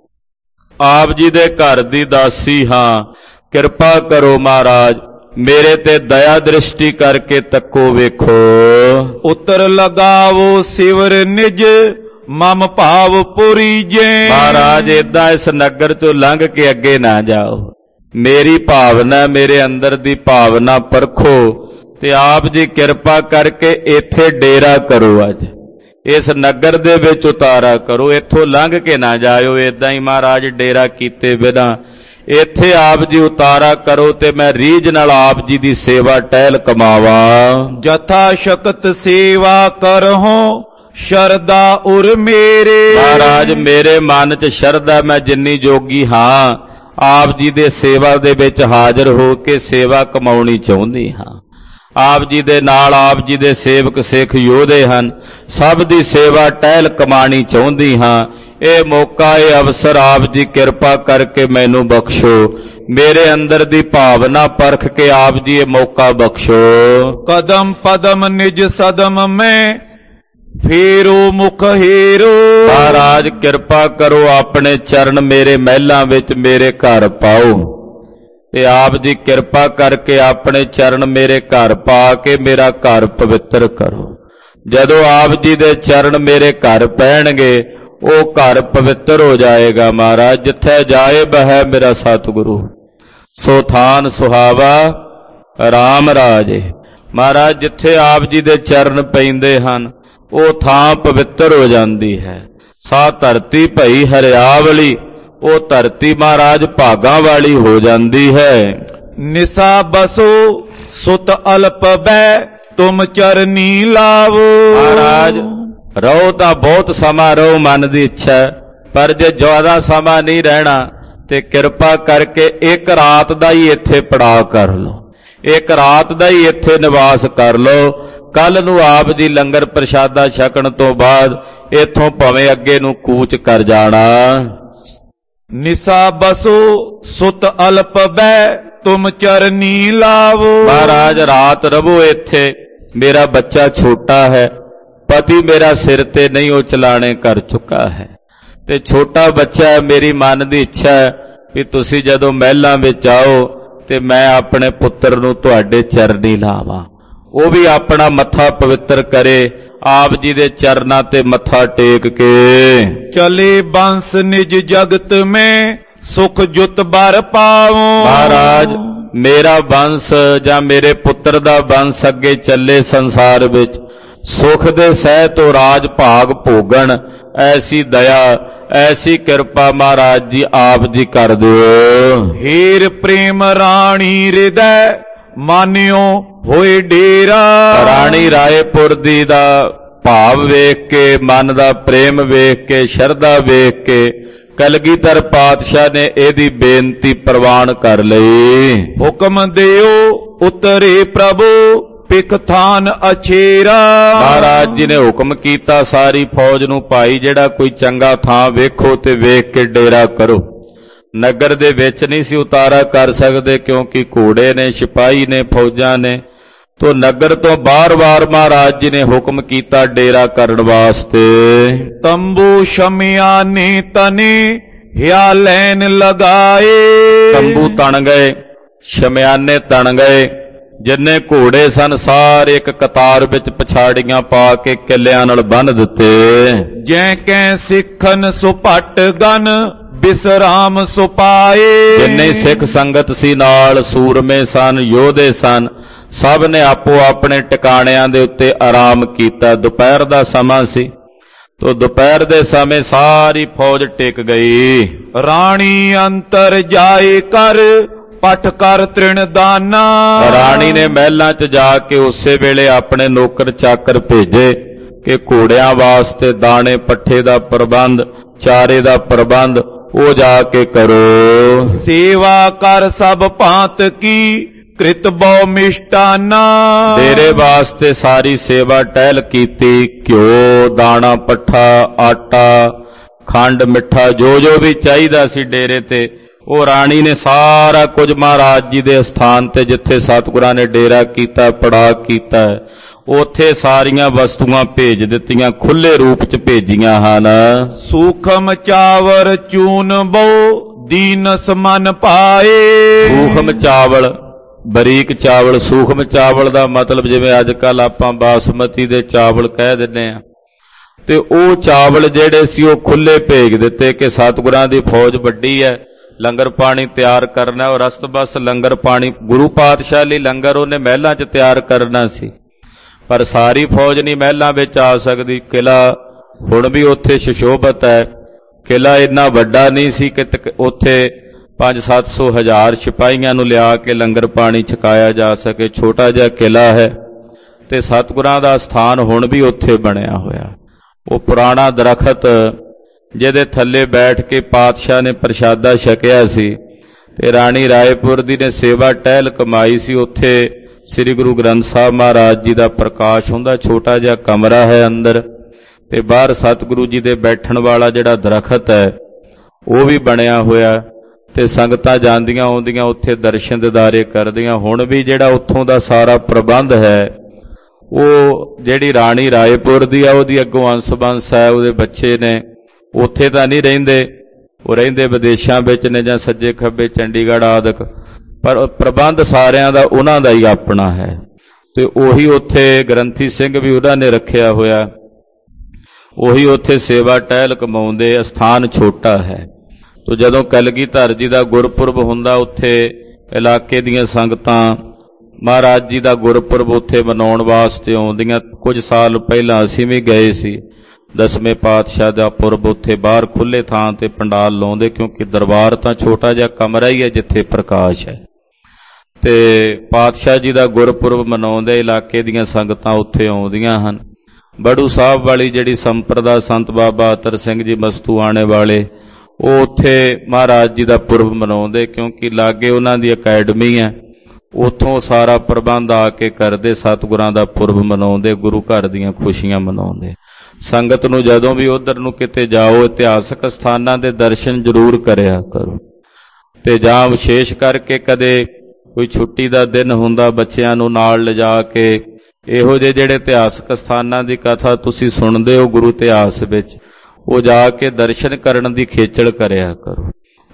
ਆਪ ਜੀ ਦੇ ਘਰ ਦੀ ਦਾਸੀ ਹਾਂ, ਕਿਰਪਾ ਕਰੋ ਮਹਾਰਾਜ, ਮੇਰੇ ਤੇ ਦਇਆ ਦ੍ਰਿਸ਼ਟੀ ਕਰਕੇ ਤੱਕੋ ਵੇਖੋ। ਉਤਰ ਲਗਾਵੋ ਸਿਵਰ ਨਿਜ ਮਮ ਭਾਵ ਪੁਰੀ ਜੇ। ਮਹਾਰਾਜ ਏਦਾਂ ਇਸ ਨਗਰ ਚੋਂ ਲੰਘ ਕੇ ਅੱਗੇ ਨਾ ਜਾਓ, ਮੇਰੀ ਭਾਵਨਾ, ਮੇਰੇ ਅੰਦਰ ਦੀ ਭਾਵਨਾ ਪਰਖੋ ਤੇ ਆਪ ਜੀ ਕਿਰਪਾ ਕਰਕੇ ਇੱਥੇ ਡੇਰਾ ਕਰੋ। ਅੱਜ ਇਸ ਨਗਰ ਦੇ ਵਿੱਚ ਉਤਾਰਾ ਕਰੋ, ਇੱਥੋਂ ਲੰਘ ਕੇ ਨਾ ਜਾਇਓ। ਏਦਾਂ ਹੀ ਮਹਾਰਾਜ ਡੇਰਾ ਕੀਤੇ ਬਿਨਾਂ ਇੱਥੇ ਆਪ ਜੀ ਉਤਾਰਾ ਕਰੋ ਤੇ ਮੈਂ ਰੀਝ ਨਾਲ ਆਪ ਜੀ ਦੀ ਸੇਵਾ ਟਹਿਲ ਕਮਾਵਾਂ। ਜਥਾ ਸ਼ਕਤ ਸੇਵਾ ਕਰਹੁ ਸ਼ਰਦਾ ਉਰ ਮੇਰੇ। ਮਹਾਰਾਜ ਮੇਰੇ ਮਨ 'ਚ ਸ਼ਰਧਾ, ਮੈਂ ਜਿੰਨੀ ਜੋਗੀ ਹਾਂ ਆਪ ਜੀ ਦੇ ਸੇਵਾ ਦੇ ਵਿੱਚ ਹਾਜ਼ਰ ਹੋ ਕੇ ਸੇਵਾ ਕਮਾਉਣੀ ਚਾਹੁੰਦੀ ਹਾਂ। ਆਪ ਜੀ ਦੇ ਨਾਲ ਆਪ ਜੀ ਦੇ ਸੇਵਕ ਸਿੱਖ ਯੋਧੇ ਹਨ, ਸਭ ਦੀ ਸੇਵਾ ਟਹਿਲ ਕਮਾਣੀ ਚਾਹੁੰਦੀ ਹਾਂ। ਇਹ ਮੌਕਾ, ਇਹ ਅਵਸਰ ਆਪ ਜੀ ਕਿਰਪਾ ਕਰਕੇ ਮੈਨੂੰ ਬਖਸ਼ੋ। ਮੇਰੇ ਅੰਦਰ ਦੀ ਭਾਵਨਾ ਪਰਖ ਕੇ ਆਪ ਜੀ ਇਹ ਮੌਕਾ ਬਖਸ਼ੋ। ਕਦਮ ਪਦਮ ਨਿਜ ਸਦਮ ਮੈਂ ਫੇਰੋ ਮੁਖ ਹੀਰੋ। ਮਹਾਰਾਜ ਕਿਰਪਾ ਕਰੋ, ਆਪਣੇ ਚਰਨ ਮੇਰੇ ਮਹਿਲਾਂ ਵਿੱਚ ਮੇਰੇ ਘਰ ਪਾਓ ਤੇ ਆਪ ਜੀ ਕਿਰਪਾ ਕਰਕੇ ਆਪਣੇ ਚਰਨ ਮੇਰੇ ਘਰ ਪਾ ਕੇ ਮੇਰਾ ਘਰ ਪਵਿੱਤਰ ਕਰੋ। ਜਦੋਂ ਆਪ ਜੀ ਦੇ ਚਰਨ ਮੇਰੇ ਘਰ ਪੈਣਗੇ ਉਹ ਘਰ ਪਵਿੱਤਰ ਹੋ ਜਾਏਗਾ। ਮਹਾਰਾਜ ਜਿੱਥੇ ਜਾਏ ਬਹਿ ਮੇਰਾ ਸਤਿਗੁਰੂ, ਸੋ ਥਾਨ ਸੁਹਾਵਾ ਰਾਮ ਰਾਜੇ। ਮਹਾਰਾਜ ਜਿੱਥੇ ਆਪ ਜੀ ਦੇ ਚਰਨ ਪੈਂਦੇ ਹਨ ਉਹ ਥਾਂ ਪਵਿੱਤਰ ਹੋ ਜਾਂਦੀ ਹੈ। ਸਾ ਧਰਤੀ ਭਈ ਹਰਿਆਵਲੀ, ਉਹ ਧਰਤੀ ਮਹਾਰਾਜ ਭਾਗਾਂ ਵਾਲੀ ਹੋ ਜਾਂਦੀ ਹੈ। ਨਿਸਾ ਬਸੋ ਸੁਤ ਅਲਪ ਬੈ ਤੁਮ ਚਰਨੀ ਲਾਵੋ। ਮਹਾਰਾਜ ਰਹੋ ਤਾਂ ਬਹੁਤ ਸਮਾਂ ਰਹੋ, ਮਨ ਦੀ ਇੱਛਾ, ਪਰ ਜੇ ਜ਼ਿਆਦਾ ਸਮਾਂ ਨਹੀਂ ਰਹਿਣਾ ਤੇ ਕਿਰਪਾ ਕਰਕੇ ਇੱਕ ਰਾਤ ਦਾ ਹੀ ਇੱਥੇ ਪੜਾਅ ਕਰ ਲਓ, ਇੱਕ ਰਾਤ ਦਾ ਹੀ ਇੱਥੇ ਨਿਵਾਸ ਕਰ ਲਓ। ਕੱਲ ਨੂੰ ਆਪ ਜੀ ਲੰਗਰ ਪ੍ਰਸ਼ਾਦਾ ਛਕਣ ਤੋਂ ਬਾਅਦ ਇੱਥੋਂ ਭਾਵੇਂ ਅੱਗੇ ਨੂੰ ਕੂਚ ਕਰ ਜਾਣਾ। ਨਿਸਾ ਬਸੋ ਸੁਤ ਅਲਪ ਬੈ ਤੁਮ ਚਰਨੀ ਲਾਵੋ। ਮਹਾਰਾਜ ਰਾਤ ਰਵੋ ਇੱਥੇ, ਮੇਰਾ ਬੱਚਾ ਛੋਟਾ ਹੈ, ਪਤੀ ਮੇਰਾ ਸਿਰ ਤੇ ਨਹੀਂ, ਉਹ ਚਲਾਣੇ ਕਰ ਚੁੱਕਾ ਹੈ ਤੇ ਛੋਟਾ ਬੱਚਾ ਹੈ। ਮੇਰੀ ਮਨ ਦੀ ਇੱਛਾ ਹੈ ਵੀ ਤੁਸੀਂ ਜਦੋਂ ਮਹਿਲਾਂ ਵਿੱਚ ਆਓ ਤੇ ਮੈਂ ਆਪਣੇ ਪੁੱਤਰ ਨੂੰ ਤੁਹਾਡੇ ਚਰਨੀ ਲਾਵਾਂ। ਉਹ ਵੀ ਆਪਣਾ ਮੱਥਾ ਪਵਿੱਤਰ ਕਰੇ, ਆਪ ਜੀ ਦੇ ਚਰਨਾਂ ਤੇ ਮੱਥਾ ਟੇਕ ਕੇ। ਚਲੇ ਬੰਸ ਨਿਜ ਜਗਤ ਮੈਂ ਸੁਖ ਜੁਤ ਬਰ ਪਾਵੋ। ਮਹਾਰਾਜ ਮੇਰਾ ਬੰਸ ਜਾਂ ਮੇਰੇ ਪੁੱਤਰ ਦਾ ਬੰਸ ਅੱਗੇ ਚੱਲੇ ਸੰਸਾਰ ਵਿੱਚ, ਸੁਖ ਦੇ ਸਹਿਤ ਉਹ ਰਾਜ ਭਾਗ ਭੋਗਣ, ਐਸੀ ਦਇਆ ਐਸੀ ਕਿਰਪਾ ਮਹਾਰਾਜ ਜੀ ਆਪ ਜੀ ਕਰ ਦਿਓ। ਹੀਰ ਪ੍ਰੇਮ ਰਾਣੀ ਹਿਰਦੈ ਮਾਨਿਓ ਹੋਏ ਡੇਰਾ। ਰਾਣੀ ਰਾਏਪੁਰ ਦੀ ਦਾ ਭਾਵ ਵੇਖ ਕੇ, ਮਨ ਦਾ ਪ੍ਰੇਮ ਵੇਖ ਕੇ, ਸ਼ਰਧਾ ਵੇਖ ਕੇ ਕਲਗੀਧਰ ਪਾਤਸ਼ਾਹ ਨੇ ਇਹਦੀ ਬੇਨਤੀ ਪ੍ਰਵਾਨ ਕਰ ਲਈ। ਹੁਕਮ ਦਿਓ ਉਤਰੇ ਪ੍ਰਭੂ ਪਿਖ ਥਾਨ ਅਛੇਰਾ। ਮਹਾਰਾਜ ਜੀ ਨੇ ਹੁਕਮ ਕੀਤਾ ਸਾਰੀ ਫੌਜ ਨੂੰ, ਭਾਈ ਜਿਹੜਾ ਕੋਈ ਚੰਗਾ ਥਾਂ ਵੇਖੋ ਤੇ ਵੇਖ ਕੇ ਡੇਰਾ ਕਰੋ। ਨਗਰ ਦੇ ਵਿੱਚ ਨਹੀਂ ਸੀ ਉਤਾਰਾ ਕਰ ਸਕਦੇ ਕਿਉਂਕਿ ਘੋੜੇ ਨੇ, ਸਿਪਾਹੀ ਨੇ, ਫੌਜਾਂ ਨੇ। ਤੋ ਨਗਰ ਤੋਂ ਬਾਰ-ਬਾਰ ਮਹਾਰਾਜ ਜੀ ਨੇ ਹੁਕਮ ਕੀਤਾ ਡੇਰਾ ਕਰਨ ਵਾਸਤੇ। ਤੰਬੂ ਸ਼ਮਿਆਨੇ ਤਨੇ ਹਿਆ ਲੈਨ ਲਗਾਏ। ਤੰਬੂ ਤਣ ਗਏ, ਸ਼ਮਿਆਨੇ ਤਣ ਗਏ, ਜਿੰਨੇ ਘੋੜੇ ਸਨ ਸਾਰੇ ਇੱਕ ਕਤਾਰ ਵਿੱਚ ਪਛਾੜੀਆਂ ਪਾ ਕੇ ਕਿੱਲਿਆਂ ਨਾਲ ਬੰਨ੍ਹ ਦਿੱਤੇ। ਜੈ ਕੈ ਸਿੱਖਨ ਸੁਪਟ ਗਨ ਬਿਸਰਾਮ ਸੁਪਾਏ। ਜਿੰਨੇ ਸਿੱਖ ਸੰਗਤ ਸੀ ਨਾਲ, ਸੂਰਮੇ ਸਨ, ਯੋਧੇ ਸਨ, ਸਭ ਨੇ ਆਪੋ ਆਪਣੇ ਟਿਕਾਣਿਆਂ ਦੇ ਉੱਤੇ ਆਰਾਮ ਕੀਤਾ। ਦੁਪਹਿਰ ਦਾ ਸਮਾਂ ਸੀ, ਤੋ ਦੁਪਹਿਰ ਦੇ ਸਮੇਂ ਸਾਰੀ ਫੌਜ ਟਿਕ ਗਈ। ਰਾਣੀ ਅੰਤਰ ਜਾਏ ਕਰ ਪਟ ਕਰ ਤ੍ਰਿਣ ਦਾਨਾ। ਰਾਣੀ ਨੇ ਮਹਿਲਾਂ 'ਚ ਜਾ ਕੇ ਉਸੇ ਵੇਲੇ ਆਪਣੇ ਨੌਕਰ ਚਾਕਰ ਭੇਜੇ ਕਿ ਘੋੜਿਆਂ ਵਾਸਤੇ ਦਾਣੇ ਪੱਠੇ ਦਾ ਪ੍ਰਬੰਧ, ਚਾਰੇ ਦਾ ਪ੍ਰਬੰਧ ਉਹ ਜਾ ਕੇ ਕਰੋ। ਸੇਵਾ ਕਰ ਸਭ ਭਾਂਤ ਕੀ ਕ੍ਰਿਤ ਬਹੁ ਮਿਸ਼ਟਾਨਾ। ਡੇਰੇ ਵਾਸਤੇ ਸਾਰੀ ਸੇਵਾ ਟਹਿਲ ਕੀਤੀ। ਘਿਓ, ਦਾਣਾ, ਪੱਠਾ, ਆਟਾ, ਖੰਡ, ਮਿੱਠਾ, ਜੋ ਜੋ ਵੀ ਚਾਹੀਦਾ ਸੀ ਡੇਰੇ ਤੇ, ਉਹ ਰਾਣੀ ਨੇ ਸਾਰਾ ਕੁਝ ਮਹਾਰਾਜ ਜੀ ਦੇ ਸਥਾਨ ਤੇ ਜਿੱਥੇ ਸਤਿਗੁਰਾਂ ਨੇ ਡੇਰਾ ਕੀਤਾ, ਪੜਾ ਕੀਤਾ, ਉੱਥੇ ਸਾਰੀਆਂ ਵਸਤੂਆਂ ਭੇਜ ਦਿੱਤੀਆਂ, ਖੁੱਲੇ ਰੂਪ ਚ ਭੇਜੀਆਂ ਹਨ। ਸੂਖਮ ਚਾਵਰ ਚੂਨ ਬਹੁ ਦੀਨਸ ਮਨ ਪਾਏ। ਸੂਖਮ ਚਾਵਲ, ਬਰੀਕ ਚਾਵਲ। ਸੂਖਮ ਚਾਵਲ ਦਾ ਮਤਲਬ ਜਿਵੇਂ ਅੱਜ ਕੱਲ ਆਪਾਂ ਬਾਸਮਤੀ ਦੇ ਚਾਵਲ ਕਹਿ ਦਿੰਦੇ ਆ, ਤੇ ਉਹ ਚਾਵਲ ਜਿਹੜੇ ਸੀ ਉਹ ਖੁੱਲੇ ਭੇਜ ਦਿੱਤੇ ਕਿ ਸਤਿਗੁਰਾਂ ਦੀ ਫੌਜ ਵੱਡੀ ਹੈ, ਲੰਗਰ ਪਾਣੀ ਤਿਆਰ ਕਰਨਾ। ਉਹ ਰਸਤਬਸ ਲੰਗਰ ਪਾਣੀ ਗੁਰੂ ਪਾਤਸ਼ਾਹ ਲਈ ਲੰਗਰ ਉਹਨੇ ਮਹਿਲਾਂ 'ਚ ਤਿਆਰ ਕਰਨਾ ਸੀ, ਪਰ ਸਾਰੀ ਫੌਜ ਨਹੀਂ ਮਹਿਲਾਂ ਵਿੱਚ ਆ ਸਕਦੀ। ਕਿਲਾ ਹੁਣ ਵੀ ਉੱਥੇ ਸੁਸ਼ੋਭਤ ਹੈ। ਕਿਲਾ ਇੰਨਾ ਵੱਡਾ ਨਹੀਂ ਸੀ ਕਿ ਉੱਥੇ ਪੰਜ ਸੱਤ ਸੌ ਹਜ਼ਾਰ ਸਿਪਾਹੀਆਂ ਨੂੰ ਲਿਆ ਕੇ ਲੰਗਰ ਪਾਣੀ ਛਕਾਇਆ ਜਾ ਸਕੇ। ਛੋਟਾ ਜਿਹਾ ਕਿਲਾ ਹੈ ਤੇ ਸਤਿਗੁਰਾਂ ਦਾ ਸਥਾਨ ਹੁਣ ਵੀ ਉੱਥੇ ਬਣਿਆ ਹੋਇਆ। ਉਹ ਪੁਰਾਣਾ ਦਰਖਤ ਜਿਹਦੇ ਥੱਲੇ ਬੈਠ ਕੇ ਪਾਤਸ਼ਾਹ ਨੇ ਪ੍ਰਸ਼ਾਦਾ ਛਕਿਆ ਸੀ ਤੇ ਰਾਣੀ ਰਾਏਪੁਰ ਦੀ ਨੇ ਸੇਵਾ ਟਹਿਲ ਕਮਾਈ ਸੀ, ਉੱਥੇ ਸ੍ਰੀ ਗੁਰੂ ਗ੍ਰੰਥ ਸਾਹਿਬ ਮਹਾਰਾਜ ਜੀ ਦਾ ਪ੍ਰਕਾਸ਼ ਹੁੰਦਾ। ਛੋਟਾ ਜਿਹਾ ਕਮਰਾ ਹੈ ਅੰਦਰ, ਤੇ ਬਾਹਰ ਸਤਿਗੁਰੂ ਜੀ ਦੇ ਬੈਠਣ ਵਾਲਾ ਜਿਹੜਾ ਦਰਖਤ ਹੈ ਉਹ ਵੀ ਬਣਿਆ ਹੋਇਆ, ਤੇ ਸੰਗਤਾਂ ਜਾਂਦੀਆਂ ਆਉਂਦੀਆਂ ਉੱਥੇ ਦਰਸ਼ਨ ਦਿਦਾਰੇ ਕਰਦੀਆਂ। ਹੁਣ ਵੀ ਜਿਹੜਾ ਉੱਥੋਂ ਦਾ ਸਾਰਾ ਪ੍ਰਬੰਧ ਹੈ ਉਹ ਜਿਹੜੀ ਰਾਣੀ ਰਾਏਪੁਰ ਦੀ ਆ, ਉਹਦੀ ਅੱਗੋਂ ਅੰਸ ਬੰਸ ਹੈ, ਉਹਦੇ ਬੱਚੇ ਨੇ, ਉੱਥੇ ਤਾਂ ਨਹੀਂ ਰਹਿੰਦੇ, ਉਹ ਰਹਿੰਦੇ ਵਿਦੇਸ਼ਾਂ ਵਿੱਚ ਨੇ ਜਾਂ ਸੱਜੇ ਖੱਬੇ ਚੰਡੀਗੜ੍ਹ ਆਦਿਕ, ਪਰ ਪ੍ਰਬੰਧ ਸਾਰਿਆਂ ਦਾ ਉਹਨਾਂ ਦਾ ਹੀ ਆਪਣਾ ਹੈ। ਤੇ ਉਹੀ ਉੱਥੇ ਗ੍ਰੰਥੀ ਸਿੰਘ ਵੀ ਉਹਨਾਂ ਨੇ ਰੱਖਿਆ ਹੋਇਆ, ਉਹੀ ਉੱਥੇ ਸੇਵਾ ਟਹਿਲ ਕਮਾਉਂਦੇ। ਅਸਥਾਨ ਛੋਟਾ ਹੈ। ਤੋ ਜਦੋਂ ਕਲਗੀਧਰ ਜੀ ਦਾ ਗੁਰਪੁਰਬ ਹੁੰਦਾ, ਉੱਥੇ ਇਲਾਕੇ ਦੀਆਂ ਸੰਗਤਾਂ ਮਹਾਰਾਜ ਜੀ ਦਾ ਗੁਰਪੁਰਬ ਉੱਥੇ ਮਨਾਉਣ ਵਾਸਤੇ ਆਉਂਦੀਆਂ। ਕੁਝ ਸਾਲ ਪਹਿਲਾਂ ਅਸੀਂ ਵੀ ਗਏ ਸੀ। ਦਸਵੇਂ ਪਾਤਸ਼ਾਹ ਦਾ ਪੁਰਬ ਉੱਥੇ ਬਾਹਰ ਖੁੱਲੇ ਥਾਂ ਤੇ ਪੰਡਾਲ ਲਾਉਂਦੇ, ਕਿਉਂਕਿ ਦਰਬਾਰ ਤਾਂ ਛੋਟਾ ਜਿਹਾ ਕਮਰਾ ਹੀ ਹੈ ਜਿੱਥੇ ਪ੍ਰਕਾਸ਼ ਹੈ। ਤੇ ਪਾਤਸ਼ਾਹ ਜੀ ਦਾ ਗੁਰਪੁਰਬ ਮਨਾਉਂਦੇ ਇਲਾਕੇ ਦੀਆਂ ਸੰਗਤਾਂ ਉੱਥੇ ਆਉਂਦੀਆਂ ਹਨ। ਬੜੂ ਸਾਹਿਬ ਵਾਲੀ ਜਿਹੜੀ ਸੰਪਰਦਾ ਸੰਤ ਬਾਬਾ ਅਤਰ ਸਿੰਘ ਜੀ ਮਸਤੂਆਣੇ ਵਾਲੇ, ਉਹ ਉੱਥੇ ਮਹਾਰਾਜ ਜੀ ਦਾ ਪੁਰਬ ਮਨਾਉਂਦੇ, ਕਿਉਂਕਿ ਲਾਗੇ ਉਹਨਾਂ ਦੀ ਅਕੈਡਮੀ ਹੈ। ਉੱਥੋਂ ਸਾਰਾ ਪ੍ਰਬੰਧ ਆ ਕੇ ਕਰਦੇ, ਸਤਿਗੁਰਾਂ ਦਾ ਪੁਰਬ ਮਨਾਉਂਦੇ, ਗੁਰੂ ਘਰ ਦੀਆਂ ਖੁਸ਼ੀਆਂ ਮਨਾਉਂਦੇ। ਸੰਗਤ ਨੂੰ ਜਦੋਂ ਵੀ ਉਧਰ ਨੂੰ ਕਿਤੇ ਜਾਓ, ਇਤਿਹਾਸਕ ਸਥਾਨਾਂ ਦੇ ਦਰਸ਼ਨ ਜ਼ਰੂਰ ਕਰਿਆ ਕਰੋ। ਤੇ ਜਾਂ ਵਿਸ਼ੇਸ਼ ਕਰਕੇ ਕਦੇ ਕੋਈ ਛੁੱਟੀ ਦਾ ਦਿਨ ਹੁੰਦਾ, ਬੱਚਿਆਂ ਨੂੰ ਨਾਲ ਲਿਜਾ ਕੇ ਇਹੋ ਜਿਹੇ ਜਿਹੜੇ ਇਤਿਹਾਸਕ ਸਥਾਨਾਂ ਦੀ ਕਥਾ ਤੁਸੀਂ ਸੁਣਦੇ ਹੋ ਗੁਰੂ ਇਤਿਹਾਸ ਵਿੱਚ, ਉਹ ਜਾ ਕੇ ਦਰਸ਼ਨ ਕਰਨ ਦੀ ਖੇਚਲ ਕਰਿਆ ਕਰੋ।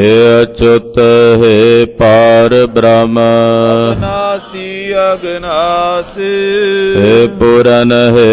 हे अच्युत हे पार ब्रह्म अविनाशी अगनास हे पूरन हे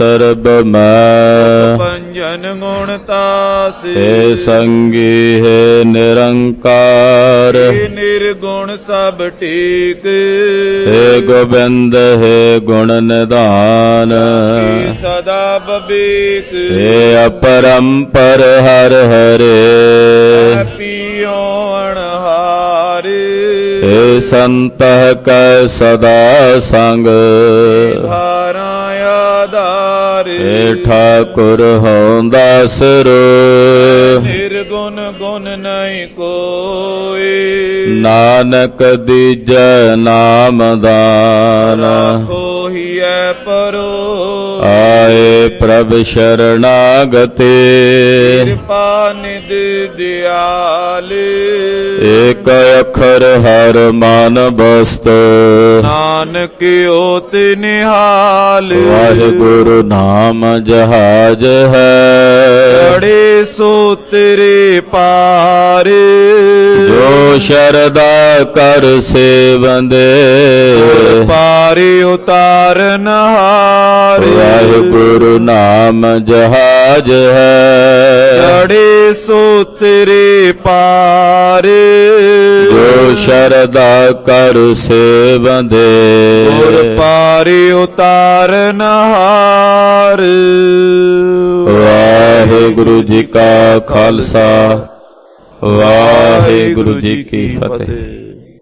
सर्वमय पंजन गुणतास हे संगी हे निरंकार हे निर्गुण सब टीक हे गोविंद हे गुण निधान हे सदा बबीक हे अपरंपर हर हरे पियो अणहार हे संत कै सदा संग धारा आधार हे ठाकुर हों दासरो निर्गुण गुण नहीं कोई नानक दीजै नाम दान राखो ही है परो आए प्रभ शरणागति कृपा निध दयाल एक अखर हर मान बस्त नानक ओत निहाल वाहिगुरु नाम जहाज है बड़े सो तेरे पार जो शरदा कर सेवंदे पारी उतार नहार वाहिगुरु नाम जहाज है बड़े सो तेरे पार जो शरदा कर सेवंदे और पारी उतार नहार। वाहिगुरु जी का खालसा वाहिगुरु जी की फतेह।